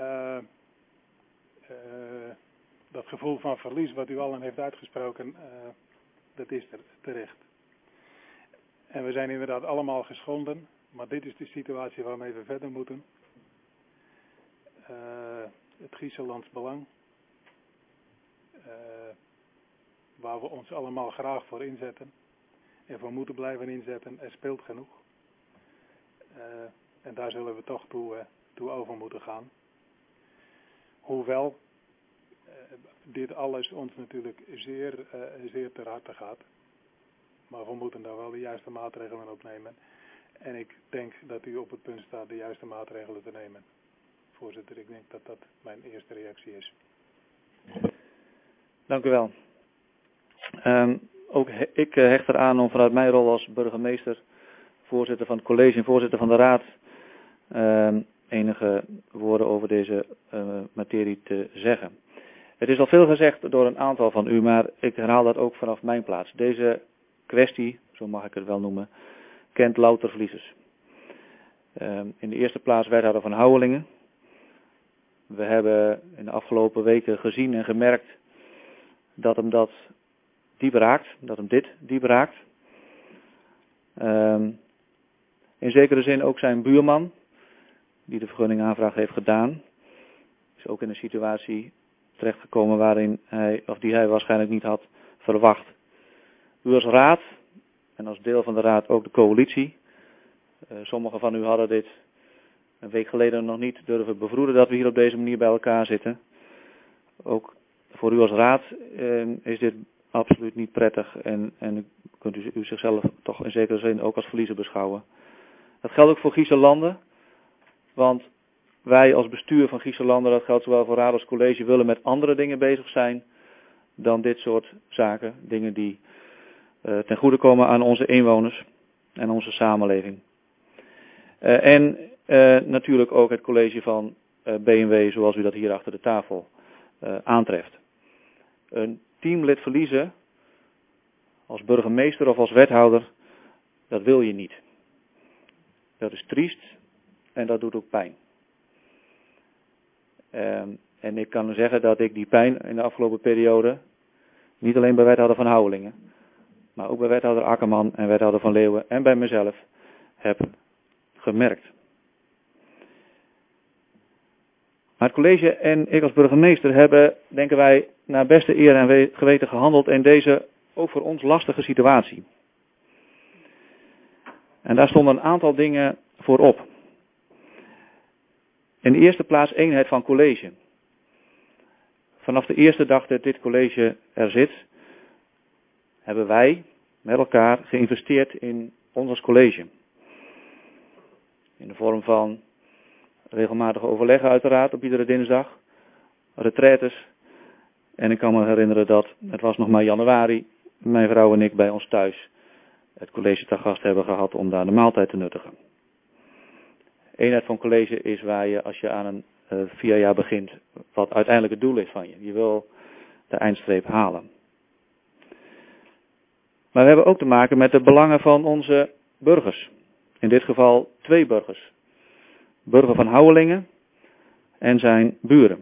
dat gevoel van verlies wat u allen heeft uitgesproken, dat is er terecht. En we zijn inderdaad allemaal geschonden, maar dit is de situatie waarmee we verder moeten. Het Griezenlands belang, waar we ons allemaal graag voor inzetten en voor moeten blijven inzetten, er speelt genoeg. En daar zullen we toch toe over moeten gaan. Hoewel dit alles ons natuurlijk zeer ter harte gaat. Maar we moeten daar wel de juiste maatregelen op nemen. En ik denk dat u op het punt staat de juiste maatregelen te nemen. Voorzitter, ik denk dat dat mijn eerste reactie is. Dank u wel. Ook ik hecht eraan om vanuit mijn rol als burgemeester, voorzitter van het college en voorzitter van de raad, enige woorden over deze materie te zeggen. Het is al veel gezegd door een aantal van u, maar ik herhaal dat ook vanaf mijn plaats. Deze kwestie, zo mag ik het wel noemen, kent louter verliezers. In de eerste plaats wethouder van Houwelingen. We hebben in de afgelopen weken gezien en gemerkt dat hem dat diep raakt, dat hem dit diep raakt. In zekere zin ook zijn buurman, die de vergunningaanvraag heeft gedaan, is ook in een situatie terechtgekomen waarin die hij waarschijnlijk niet had verwacht. U als raad, en als deel van de raad ook de coalitie, sommigen van u hadden dit een week geleden nog niet durven bevroeden dat we hier op deze manier bij elkaar zitten. Ook Voor u als raad is dit absoluut niet prettig en kunt u zichzelf toch in zekere zin ook als verliezer beschouwen. Dat geldt ook voor Gieselanden, want wij als bestuur van Gieselanden, dat geldt zowel voor raad als college, willen met andere dingen bezig zijn dan dit soort zaken. Dingen die ten goede komen aan onze inwoners en onze samenleving. En natuurlijk ook het college van B&W, zoals u dat hier achter de tafel aantreft. Een teamlid verliezen, als burgemeester of als wethouder, dat wil je niet. Dat is triest en dat doet ook pijn. En ik kan zeggen dat ik die pijn in de afgelopen periode, niet alleen bij wethouder Van Houwelingen, maar ook bij wethouder Akkerman en wethouder Van Leeuwen en bij mezelf heb gemerkt. Maar het college en ik als burgemeester hebben, denken wij, naar beste eer en geweten gehandeld in deze ook voor ons lastige situatie. En daar stonden een aantal dingen voor op. In de eerste plaats eenheid van college. Vanaf de eerste dag dat dit college er zit, hebben wij met elkaar geïnvesteerd in ons als college. In de vorm van regelmatige overleggen uiteraard op iedere dinsdag, retraites. En ik kan me herinneren dat, het was nog maar januari, mijn vrouw en ik bij ons thuis het college te gast hebben gehad om daar de maaltijd te nuttigen. Eenheid van college is waar je, als je aan een 4 jaar begint, wat uiteindelijk het doel is van je. Je wil de eindstreep halen. Maar we hebben ook te maken met de belangen van onze burgers. In dit geval 2 burgers. Burger Van Houwelingen en zijn buren.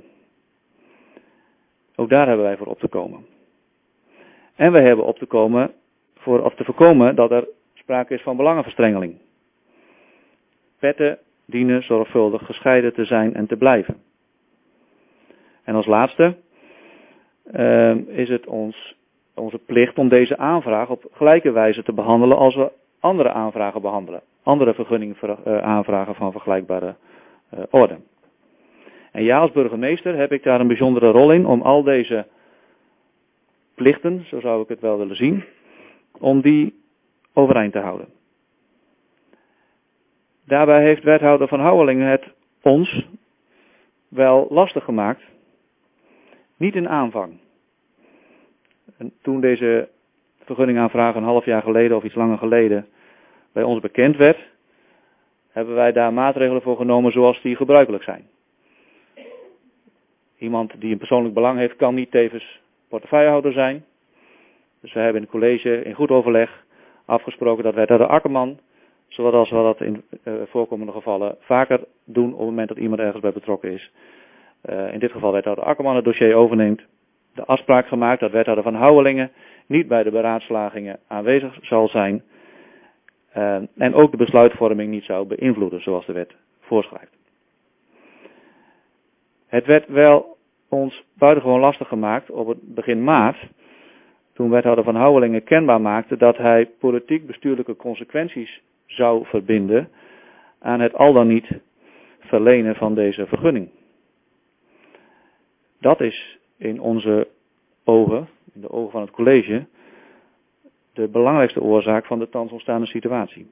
Ook daar hebben wij voor op te komen. En wij hebben op te komen voor te voorkomen dat er sprake is van belangenverstrengeling. Petten dienen zorgvuldig gescheiden te zijn en te blijven. En als laatste is het onze plicht om deze aanvraag op gelijke wijze te behandelen als we andere aanvragen behandelen. Andere vergunningaanvragen van vergelijkbare orde. En ja, als burgemeester heb ik daar een bijzondere rol in om al deze plichten, zo zou ik het wel willen zien, om die overeind te houden. Daarbij heeft wethouder Van Houwelingen het ons wel lastig gemaakt. Niet in aanvang. En toen deze vergunningaanvraag een half jaar geleden of iets langer geleden bij ons bekend werd, hebben wij daar maatregelen voor genomen zoals die gebruikelijk zijn. Iemand die een persoonlijk belang heeft kan niet tevens portefeuillehouder zijn. Dus we hebben in het college in goed overleg afgesproken dat wethouder Akkerman, zoals we dat in voorkomende gevallen vaker doen op het moment dat iemand ergens bij betrokken is. In dit geval wethouder Akkerman het dossier overneemt. De afspraak gemaakt dat wethouder Van Houwelingen niet bij de beraadslagingen aanwezig zal zijn. En ook de besluitvorming niet zou beïnvloeden zoals de wet voorschrijft. Het werd wel ons buitengewoon lastig gemaakt op het begin maart, toen wethouder Van Houwelingen kenbaar maakte dat hij politiek-bestuurlijke consequenties zou verbinden aan het al dan niet verlenen van deze vergunning. Dat is in onze ogen, in de ogen van het college, de belangrijkste oorzaak van de thans ontstaande situatie.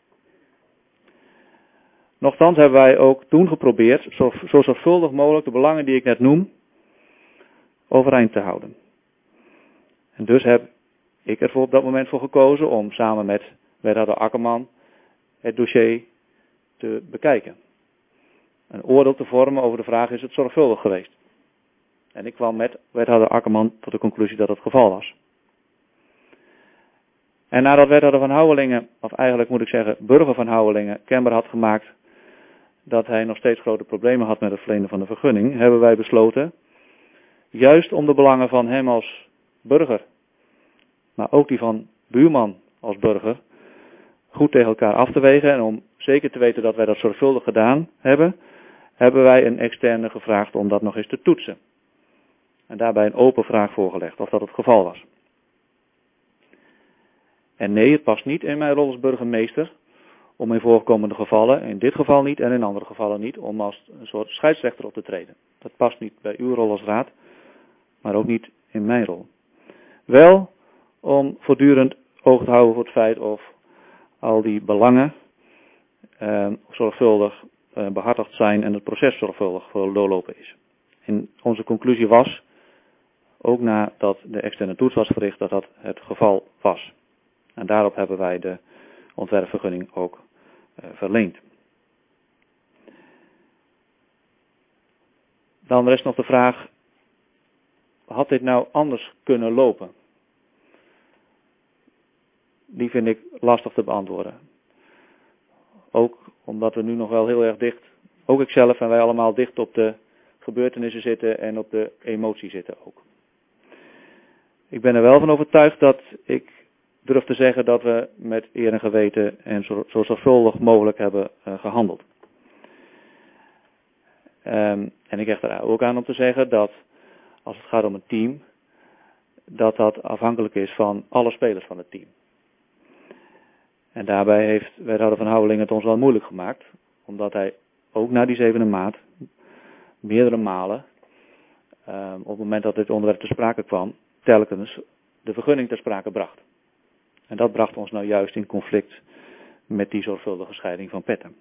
Nochtans hebben wij ook toen geprobeerd zo zorgvuldig mogelijk de belangen die ik net noem overeind te houden. En dus heb ik er op dat moment voor gekozen om samen met wethouder Akkerman het dossier te bekijken. Een oordeel te vormen over de vraag: is het zorgvuldig geweest? En ik kwam met wethouder Akkerman tot de conclusie dat het geval was. En nadat wethouder Van Houwelingen, of eigenlijk moet ik zeggen burger Van Houwelingen, kenbaar had gemaakt dat hij nog steeds grote problemen had met het verlenen van de vergunning, hebben wij besloten, juist om de belangen van hem als burger, maar ook die van buurman als burger, goed tegen elkaar af te wegen en om zeker te weten dat wij dat zorgvuldig gedaan hebben, hebben wij een externe gevraagd om dat nog eens te toetsen. En daarbij een open vraag voorgelegd of dat het geval was. En nee, het past niet in mijn rol als burgemeester om in voorkomende gevallen, in dit geval niet en in andere gevallen niet, om als een soort scheidsrechter op te treden. Dat past niet bij uw rol als raad, maar ook niet in mijn rol. Wel om voortdurend oog te houden voor het feit of al die belangen zorgvuldig behartigd zijn en het proces zorgvuldig doorlopen is. En onze conclusie was, ook nadat de externe toets was verricht, dat dat het geval was. En daarop hebben wij de ontwerpvergunning ook verleend. Dan rest nog de vraag, had dit nou anders kunnen lopen? Die vind ik lastig te beantwoorden. Ook omdat we nu nog wel heel erg dicht, ook ikzelf en wij allemaal dicht op de gebeurtenissen zitten en op de emotie zitten ook. Ik ben er wel van overtuigd dat ik durf te zeggen dat we met eer en geweten en zo zorgvuldig mogelijk hebben gehandeld. En ik hecht er ook aan om te zeggen dat als het gaat om een team, dat dat afhankelijk is van alle spelers van het team. En daarbij heeft wethouder Van Houweling het ons wel moeilijk gemaakt, omdat hij ook na die 7e maand meerdere malen, op het moment dat dit onderwerp ter sprake kwam, telkens de vergunning ter sprake bracht. En dat bracht ons nou juist in conflict met die zorgvuldige scheiding van petten.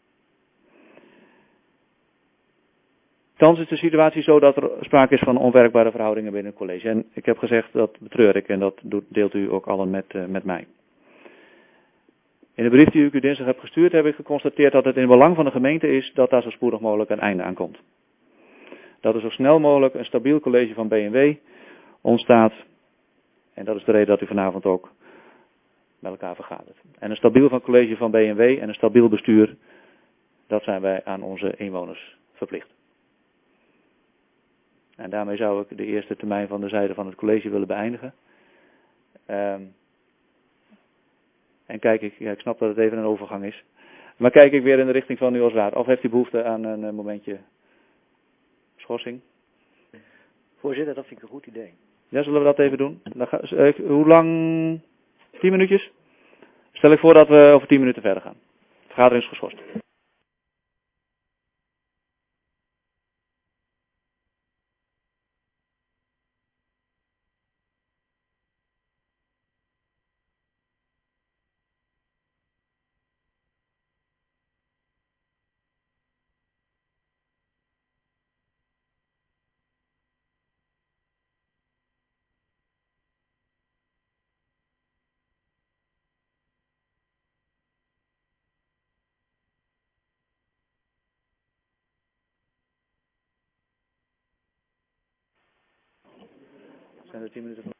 Thans is de situatie zo dat er sprake is van onwerkbare verhoudingen binnen het college. En ik heb gezegd, dat betreur ik en dat deelt u ook allen met mij. In de brief die ik u dinsdag heb gestuurd heb ik geconstateerd dat het in belang van de gemeente is dat daar zo spoedig mogelijk een einde aan komt. Dat er zo snel mogelijk een stabiel college van B&W ontstaat. En dat is de reden dat u vanavond ook met elkaar vergadert. En een stabiel college van B&W en een stabiel bestuur, dat zijn wij aan onze inwoners verplicht. En daarmee zou ik de eerste termijn van de zijde van het college willen beëindigen. En kijk ik snap dat het even een overgang is. Maar kijk ik weer in de richting van u als raad. Of heeft u behoefte aan een momentje schorsing? Voorzitter, dat vind ik een goed idee. Ja, zullen we dat even doen? Hoe lang? 10 minuutjes? Stel ik voor dat we over 10 minuten verder gaan. De vergadering is geschorst. Zijn er 10 minuten van?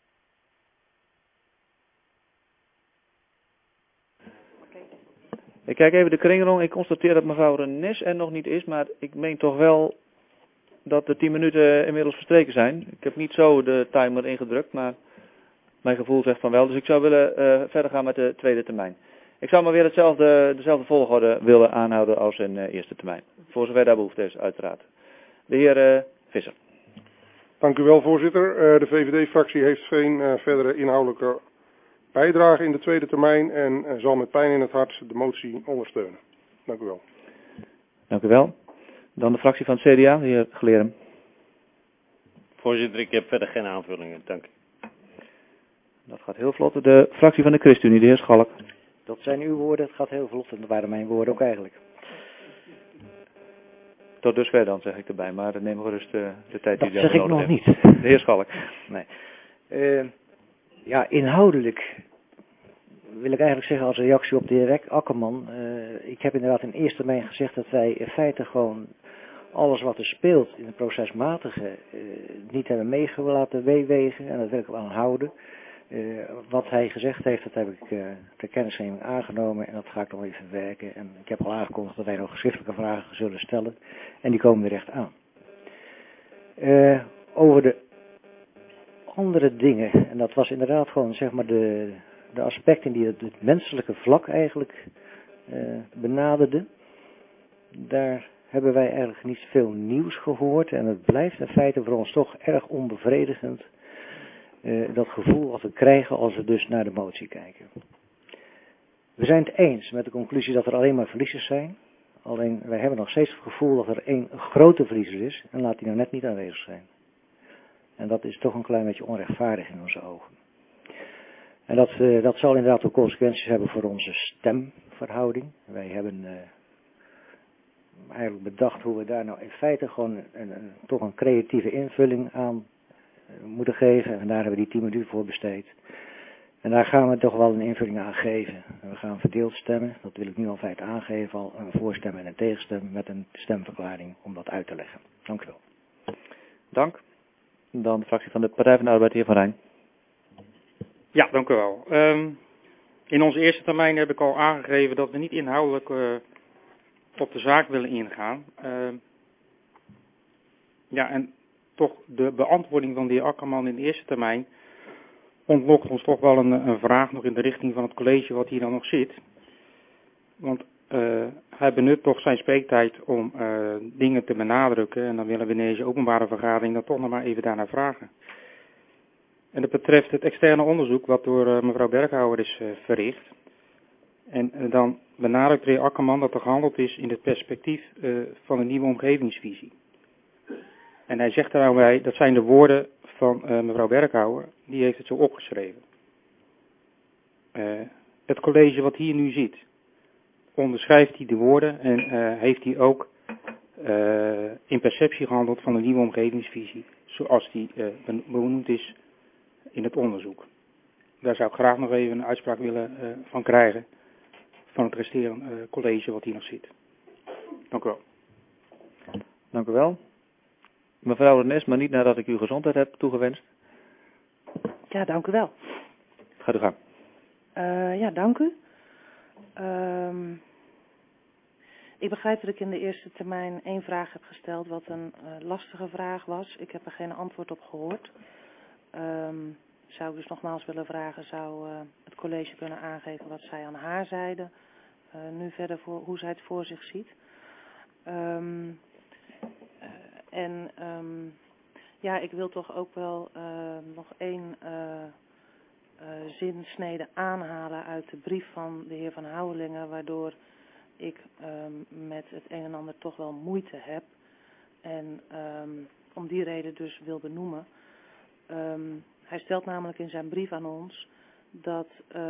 Ik kijk even de kring rond. Ik constateer dat mevrouw Rennes er nog niet is, maar ik meen toch wel dat de 10 minuten inmiddels verstreken zijn. Ik heb niet zo de timer ingedrukt, maar mijn gevoel zegt van wel. Dus ik zou willen verder gaan met de tweede termijn. Ik zou maar weer dezelfde volgorde willen aanhouden als in eerste termijn. Voor zover daar behoefte is, uiteraard. De heer Visser. Dank u wel, voorzitter. De VVD-fractie heeft geen verdere inhoudelijke bijdrage in de tweede termijn en zal met pijn in het hart de motie ondersteunen. Dank u wel. Dank u wel. Dan de fractie van het CDA, de heer Glerum. Voorzitter, ik heb verder geen aanvullingen. Dank u. Dat gaat heel vlot. De fractie van de ChristenUnie, de heer Schalk. Dat zijn uw woorden, het gaat heel vlot en dat waren mijn woorden ook eigenlijk. Tot dusver dan, zeg ik erbij, maar neem gerust de tijd die u dat zeg ik nog hebt. niet. De heer Schalk. Nee. Ja, inhoudelijk wil ik eigenlijk zeggen als reactie op de heer Akkerman. Ik heb inderdaad in eerste termijn gezegd dat wij in feite gewoon alles wat er speelt in het procesmatige niet hebben meegelaten wegen en dat wil ik wel aanhouden. Wat hij gezegd heeft, dat heb ik ter kennisneming aangenomen en dat ga ik nog even verwerken. En ik heb al aangekondigd dat wij nog schriftelijke vragen zullen stellen en die komen er echt aan. Over de andere dingen, en dat was inderdaad gewoon zeg maar de aspecten die het menselijke vlak eigenlijk benaderden. Daar hebben wij eigenlijk niet veel nieuws gehoord en het blijft in feite voor ons toch erg onbevredigend. Dat gevoel wat we krijgen als we dus naar de motie kijken. We zijn het eens met de conclusie dat er alleen maar verliezers zijn. Alleen wij hebben nog steeds het gevoel dat er één grote verliezer is en laat die nou net niet aanwezig zijn. En dat is toch een klein beetje onrechtvaardig in onze ogen. En dat zal inderdaad ook consequenties hebben voor onze stemverhouding. Wij hebben eigenlijk bedacht hoe we daar nou in feite gewoon toch een creatieve invulling aan moeten geven. En daar hebben we die 10 minuten voor besteed. En daar gaan we toch wel een invulling aan geven. En we gaan verdeeld stemmen, dat wil ik nu al feit aangeven, al een voorstem en een tegenstem met een stemverklaring om dat uit te leggen. Dank u wel. Dank. Dan de fractie van de Partij van de Arbeid, de heer Van Rijn. Ja, dank u wel. In onze eerste termijn heb ik al aangegeven dat we niet inhoudelijk op de zaak willen ingaan. Ja, en toch de beantwoording van de heer Akkerman in de eerste termijn ontlokt ons toch wel een vraag nog in de richting van het college wat hier dan nog zit. Want hij benut toch zijn spreektijd om dingen te benadrukken en dan willen we in deze openbare vergadering dan toch nog maar even daarnaar vragen. En dat betreft het externe onderzoek wat door mevrouw Berghouwer is verricht. En dan benadrukt de heer Akkerman dat er gehandeld is in het perspectief van een nieuwe omgevingsvisie. En hij zegt daarbij, dat zijn de woorden van mevrouw Berghouwer, die heeft het zo opgeschreven. Het college wat hier nu zit, onderschrijft hij de woorden en heeft hij ook in perceptie gehandeld van een nieuwe omgevingsvisie, zoals die benoemd is in het onderzoek. Daar zou ik graag nog even een uitspraak willen van krijgen van het resterende college wat hier nog zit. Dank u wel. Dank u wel. Mevrouw Renes, maar niet nadat ik uw gezondheid heb toegewenst. Ja, dank u wel. Gaat u gang. Ja, dank u. Ik begrijp dat ik in de eerste termijn 1 vraag heb gesteld wat een lastige vraag was. Ik heb er geen antwoord op gehoord. Zou ik dus nogmaals willen vragen, zou het college kunnen aangeven wat zij aan haar zeiden. Nu verder hoe zij het voor zich ziet. Ja, ik wil toch ook wel nog 1 zinsnede aanhalen uit de brief van de heer Van Houwelingen, waardoor ik met het een en ander toch wel moeite heb. En om die reden dus wil benoemen. Hij stelt namelijk in zijn brief aan ons dat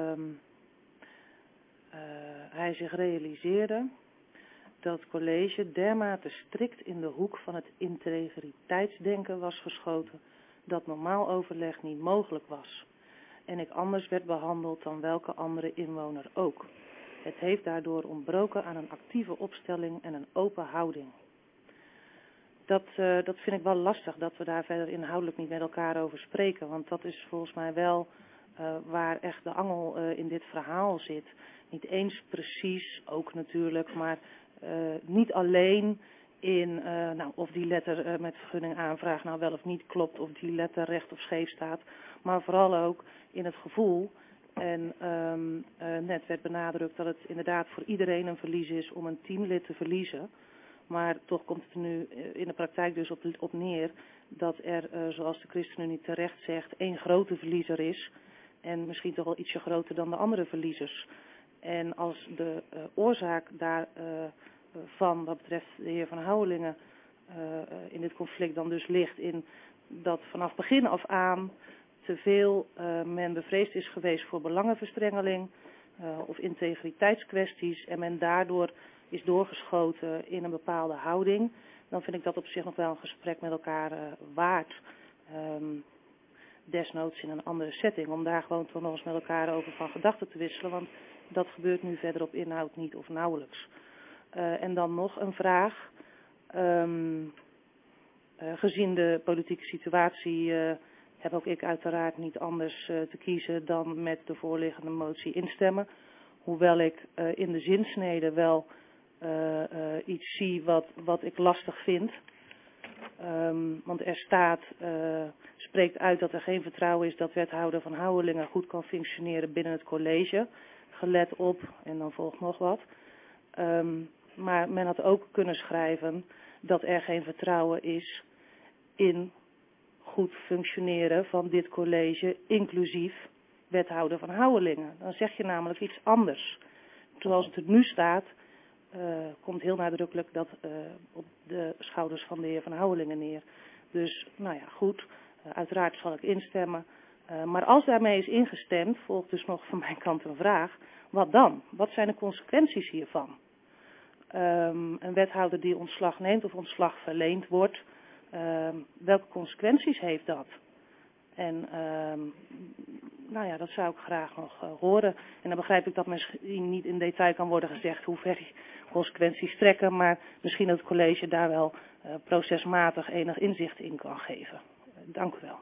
hij zich realiseerde dat het college dermate strikt in de hoek van het integriteitsdenken was geschoten dat normaal overleg niet mogelijk was. En ik anders werd behandeld dan welke andere inwoner ook. Het heeft daardoor ontbroken aan een actieve opstelling en een open houding. Dat vind ik wel lastig, dat we daar verder inhoudelijk niet met elkaar over spreken. Want dat is volgens mij wel waar echt de angel in dit verhaal zit. Niet eens precies, ook natuurlijk, maar niet alleen in of die letter met vergunning aanvraag nou wel of niet klopt, of die letter recht of scheef staat. Maar vooral ook in het gevoel. En net werd benadrukt dat het inderdaad voor iedereen een verlies is om een teamlid te verliezen. Maar toch komt het er nu in de praktijk dus op neer dat er, zoals de ChristenUnie terecht zegt, 1 grote verliezer is. En misschien toch wel ietsje groter dan de andere verliezers. En als de oorzaak daarvan, wat betreft de heer Van Houwelingen, in dit conflict dan dus ligt in dat vanaf begin af aan te veel men bevreesd is geweest voor belangenverstrengeling of integriteitskwesties en men daardoor is doorgeschoten in een bepaalde houding, dan vind ik dat op zich nog wel een gesprek met elkaar waard. Desnoods in een andere setting, om daar gewoon toch nog eens met elkaar over van gedachten te wisselen, want dat gebeurt nu verder op inhoud niet of nauwelijks. En dan nog een vraag. Gezien de politieke situatie heb ook ik uiteraard niet anders te kiezen dan met de voorliggende motie instemmen. Hoewel ik in de zinsnede wel iets zie wat ik lastig vind. Want er spreekt uit dat er geen vertrouwen is dat wethouder Van Houwelingen goed kan functioneren binnen het college. Gelet op, en dan volgt nog wat. Maar men had ook kunnen schrijven dat er geen vertrouwen is in goed functioneren van dit college, inclusief wethouder Van Houwelingen. Dan zeg je namelijk iets anders. Zoals het er nu staat, komt heel nadrukkelijk dat op de schouders van de heer Van Houwelingen neer. Dus, nou ja, goed. Uiteraard zal ik instemmen. Maar als daarmee is ingestemd, volgt dus nog van mijn kant een vraag. Wat dan? Wat zijn de consequenties hiervan? Een wethouder die ontslag neemt of ontslag verleend wordt, welke consequenties heeft dat? En nou ja, dat zou ik graag nog horen. En dan begrijp ik dat misschien niet in detail kan worden gezegd hoe ver die consequenties strekken, maar misschien dat het college daar wel procesmatig enig inzicht in kan geven. Dank u wel.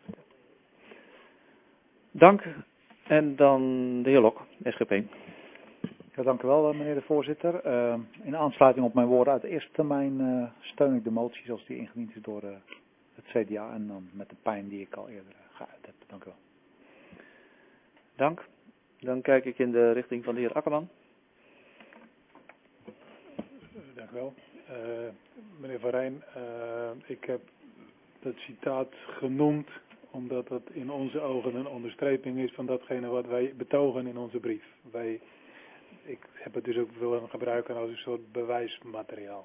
Dank. En dan de heer Lok, SGP. Ja, dank u wel, meneer de voorzitter. In aansluiting op mijn woorden uit de eerste termijn steun ik de motie zoals die ingediend is door het CDA en dan met de pijn die ik al eerder geuit heb. Dank u wel. Dank. Dan kijk ik in de richting van de heer Akkerman. Dank u wel. Meneer Van Rijn, ik heb dat citaat genoemd omdat het in onze ogen een onderstreping is van datgene wat wij betogen in onze brief. Ik heb het dus ook willen gebruiken als een soort bewijsmateriaal.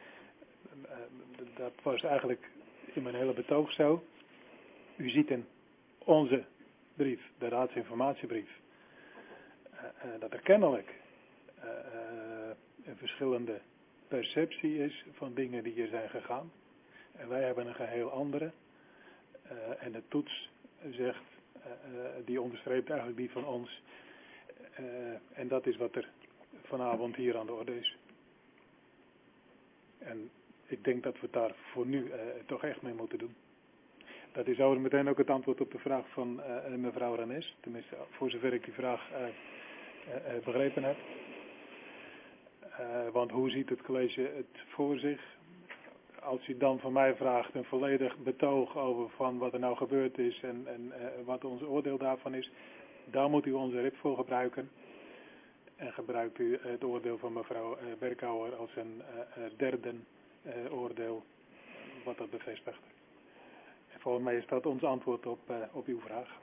Dat was eigenlijk in mijn hele betoog zo. U ziet in onze brief, de raadsinformatiebrief, dat er kennelijk een verschillende perceptie is van dingen die hier zijn gegaan. En wij hebben een geheel andere. En de toets zegt, die onderstreept eigenlijk die van ons. En dat is wat er vanavond hier aan de orde is. En ik denk dat we het daar voor nu toch echt mee moeten doen. Dat is zo meteen ook het antwoord op de vraag van mevrouw Ranes. Tenminste, voor zover ik die vraag begrepen heb. Want hoe ziet het college het voor zich? Als u dan van mij vraagt een volledig betoog over van wat er nou gebeurd is en wat ons oordeel daarvan is, daar moet u onze RIP voor gebruiken. En gebruikt u het oordeel van mevrouw Berkouwer als een derde oordeel wat dat bevestigt. En volgens mij is dat ons antwoord op uw vraag.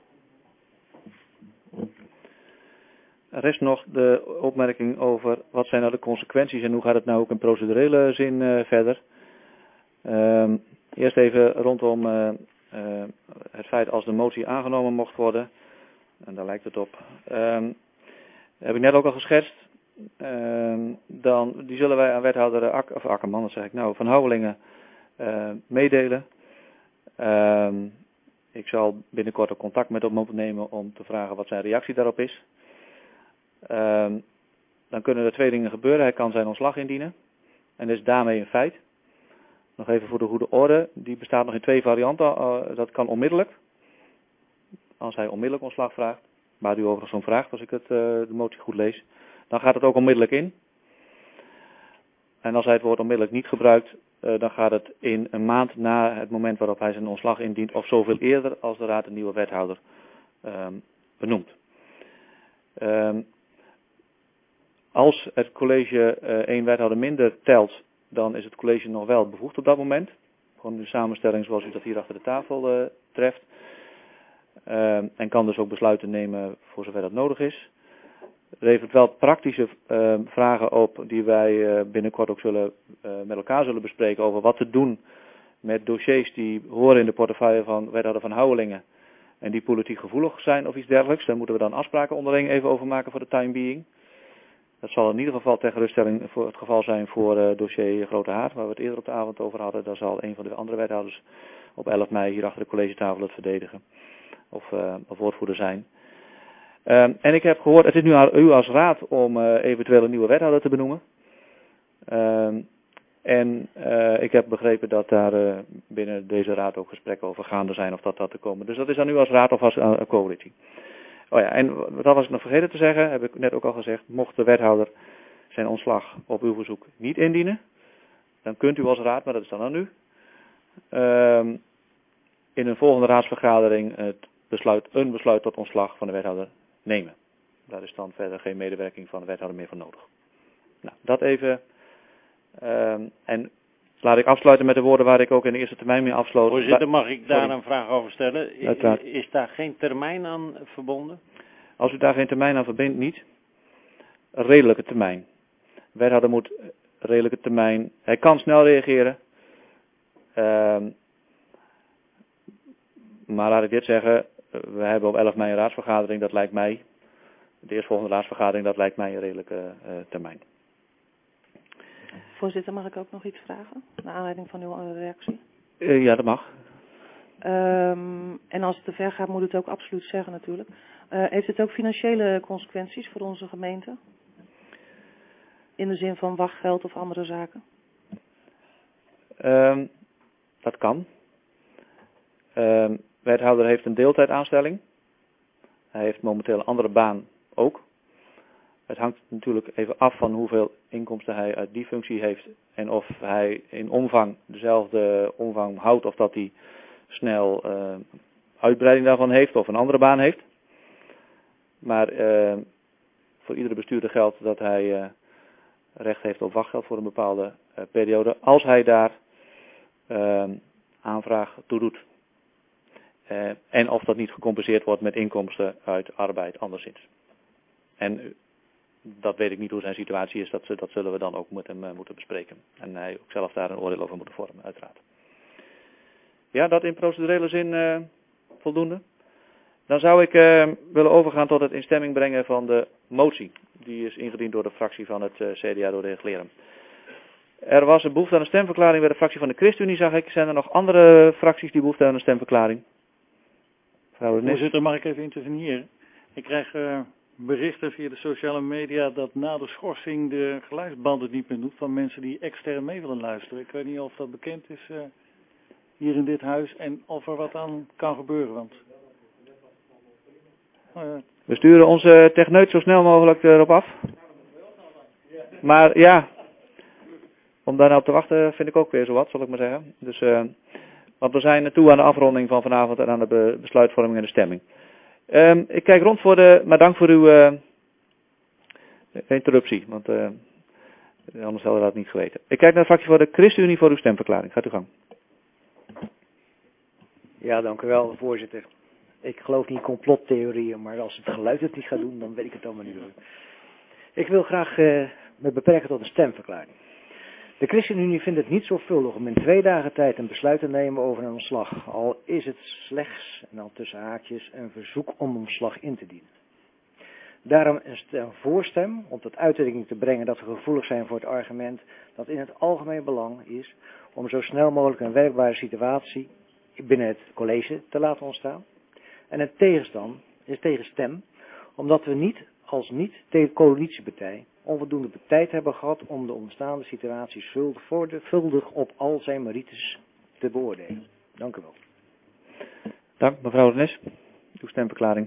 Er is nog de opmerking over wat zijn nou de consequenties en hoe gaat het nou ook in procedurele zin verder. Eerst even rondom het feit als de motie aangenomen mocht worden. En daar lijkt het op. Heb ik net ook al geschetst. Die zullen wij aan wethouder Akkerman, dat zeg ik nou, van Houwelingen meedelen. Ik zal binnenkort ook contact met hem opnemen om te vragen wat zijn reactie daarop is. Dan kunnen er twee dingen gebeuren. Hij kan zijn ontslag indienen. En is daarmee een feit. Nog even voor de goede orde. Die bestaat nog in twee varianten. Dat kan onmiddellijk. Als hij onmiddellijk ontslag vraagt. Waar u overigens om vraagt als ik de motie goed lees. Dan gaat het ook onmiddellijk in. En als hij het woord onmiddellijk niet gebruikt. Dan gaat het in een maand na het moment waarop hij zijn ontslag indient. Of zoveel eerder als de raad een nieuwe wethouder benoemt. Als het college één wethouder minder telt, dan is het college nog wel bevoegd op dat moment. Gewoon de samenstelling zoals u dat hier achter de tafel treft. En kan dus ook besluiten nemen voor zover dat nodig is. Er levert wel praktische vragen op die wij binnenkort ook met elkaar zullen bespreken over wat te doen met dossiers die horen in de portefeuille van wethouder van Houwelingen. En die politiek gevoelig zijn of iets dergelijks. Daar moeten we dan afspraken onderling even over maken voor de time being. Dat zal in ieder geval ter geruststelling voor het geval zijn voor dossier Grote Haard, waar we het eerder op de avond over hadden. Daar zal een van de andere wethouders op 11 mei hier achter de collegetafel het verdedigen. Of woordvoerder zijn. En ik heb gehoord, het is nu aan u als raad om eventueel een nieuwe wethouder te benoemen. Ik heb begrepen dat daar binnen deze raad ook gesprekken over gaande zijn of dat te komen. Dus dat is aan u als raad of als coalitie. Oh ja, en dat was ik nog vergeten te zeggen, heb ik net ook al gezegd. Mocht de wethouder zijn ontslag op uw verzoek niet indienen, dan kunt u als raad, maar dat is dan aan u, in een volgende raadsvergadering een besluit tot ontslag van de wethouder nemen. Daar is dan verder geen medewerking van de wethouder meer voor nodig. Nou, dat even. En laat ik afsluiten met de woorden waar ik ook in de eerste termijn mee afsloot. Voorzitter, mag ik daar een vraag over stellen? Uiteraard. Is daar geen termijn aan verbonden? Als u daar geen termijn aan verbindt, niet. Een redelijke termijn. De wethouder moet redelijke termijn. Hij kan snel reageren. Maar laat ik dit zeggen, we hebben op 11 mei een raadsvergadering, dat lijkt mij, de eerstvolgende raadsvergadering, dat lijkt mij een redelijke termijn. Voorzitter, mag ik ook nog iets vragen, naar aanleiding van uw reactie? Ja, dat mag. En als het te ver gaat, moet het ook absoluut zeggen natuurlijk. Heeft het ook financiële consequenties voor onze gemeente? In de zin van wachtgeld of andere zaken? Dat kan. Wethouder heeft een deeltijdaanstelling. Hij heeft momenteel een andere baan ook. Het hangt natuurlijk even af van hoeveel inkomsten hij uit die functie heeft. En of hij in omvang dezelfde omvang houdt of dat hij snel uitbreiding daarvan heeft of een andere baan heeft. Maar voor iedere bestuurder geldt dat hij recht heeft op wachtgeld voor een bepaalde periode. Als hij daar aanvraag toe doet. En of dat niet gecompenseerd wordt met inkomsten uit arbeid anderszins. En dat weet ik niet hoe zijn situatie is. Dat zullen we dan ook met hem moeten bespreken. En hij ook zelf daar een oordeel over moeten vormen, uiteraard. Ja, dat in procedurele zin voldoende. Dan zou ik willen overgaan tot het in stemming brengen van de motie. Die is ingediend door de fractie van het CDA door de heer Glerum. Er was een behoefte aan een stemverklaring bij de fractie van de ChristenUnie, zag ik. Zijn er nog andere fracties die behoefte aan een stemverklaring? Voorzitter, mag ik even interveneren? Ik krijg berichten via de sociale media dat na de schorsing de geluidsband het niet meer doet van mensen die extern mee willen luisteren. Ik weet niet of dat bekend is hier in dit huis en of er wat aan kan gebeuren. Want we sturen onze techneut zo snel mogelijk erop af. Maar ja, om daar nou op te wachten vind ik ook weer zo wat, zal ik maar zeggen. Dus, want we zijn toe aan de afronding van vanavond en aan de besluitvorming en de stemming. Ik kijk rond maar dank voor uw interruptie, want anders hadden we dat niet geweten. Ik kijk naar de fractie voor de ChristenUnie voor uw stemverklaring. Gaat uw gang. Ja, dank u wel, voorzitter. Ik geloof niet in complottheorieën, maar als het geluid het niet gaat doen, dan weet ik het allemaal niet meer. Ik wil graag me beperken tot een stemverklaring. De ChristenUnie vindt het niet zorgvuldig om in 2 dagen tijd een besluit te nemen over een ontslag, al is het slechts, en dan tussen haakjes, een verzoek om ontslag in te dienen. Daarom een voorstem om tot uitdrukking te brengen dat we gevoelig zijn voor het argument dat in het algemeen belang is om zo snel mogelijk een werkbare situatie binnen het college te laten ontstaan. En een tegenstem, omdat we niet als niet-coalitiepartij onvoldoende tijd hebben gehad om de ontstaande situatie zorgvuldig op al zijn merites te beoordelen. Dank u wel. Dank, mevrouw Renes. Uw stemverklaring.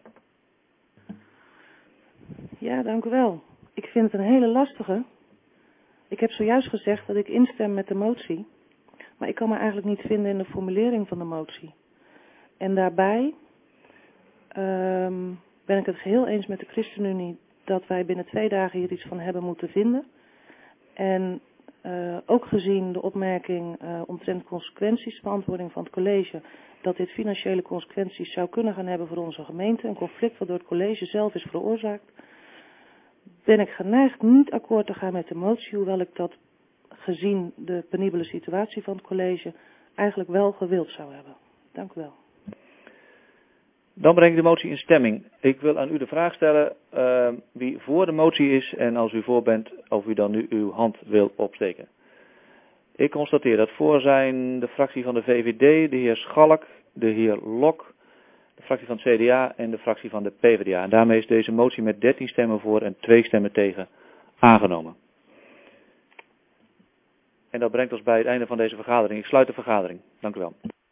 Ja, dank u wel. Ik vind het een hele lastige. Ik heb zojuist gezegd dat ik instem met de motie. Maar ik kan me eigenlijk niet vinden in de formulering van de motie. En daarbij ben ik het geheel eens met de ChristenUnie dat wij binnen 2 dagen hier iets van hebben moeten vinden. En ook gezien de opmerking omtrent consequenties, beantwoording van het college, dat dit financiële consequenties zou kunnen gaan hebben voor onze gemeente, een conflict wat door het college zelf is veroorzaakt, ben ik geneigd niet akkoord te gaan met de motie, hoewel ik dat gezien de penibele situatie van het college eigenlijk wel gewild zou hebben. Dank u wel. Dan breng ik de motie in stemming. Ik wil aan u de vraag stellen wie voor de motie is en als u voor bent of u dan nu uw hand wil opsteken. Ik constateer dat voor zijn de fractie van de VVD, de heer Schalk, de heer Lok, de fractie van het CDA en de fractie van de PvdA. En daarmee is deze motie met 13 stemmen voor en 2 stemmen tegen aangenomen. En dat brengt ons bij het einde van deze vergadering. Ik sluit de vergadering. Dank u wel.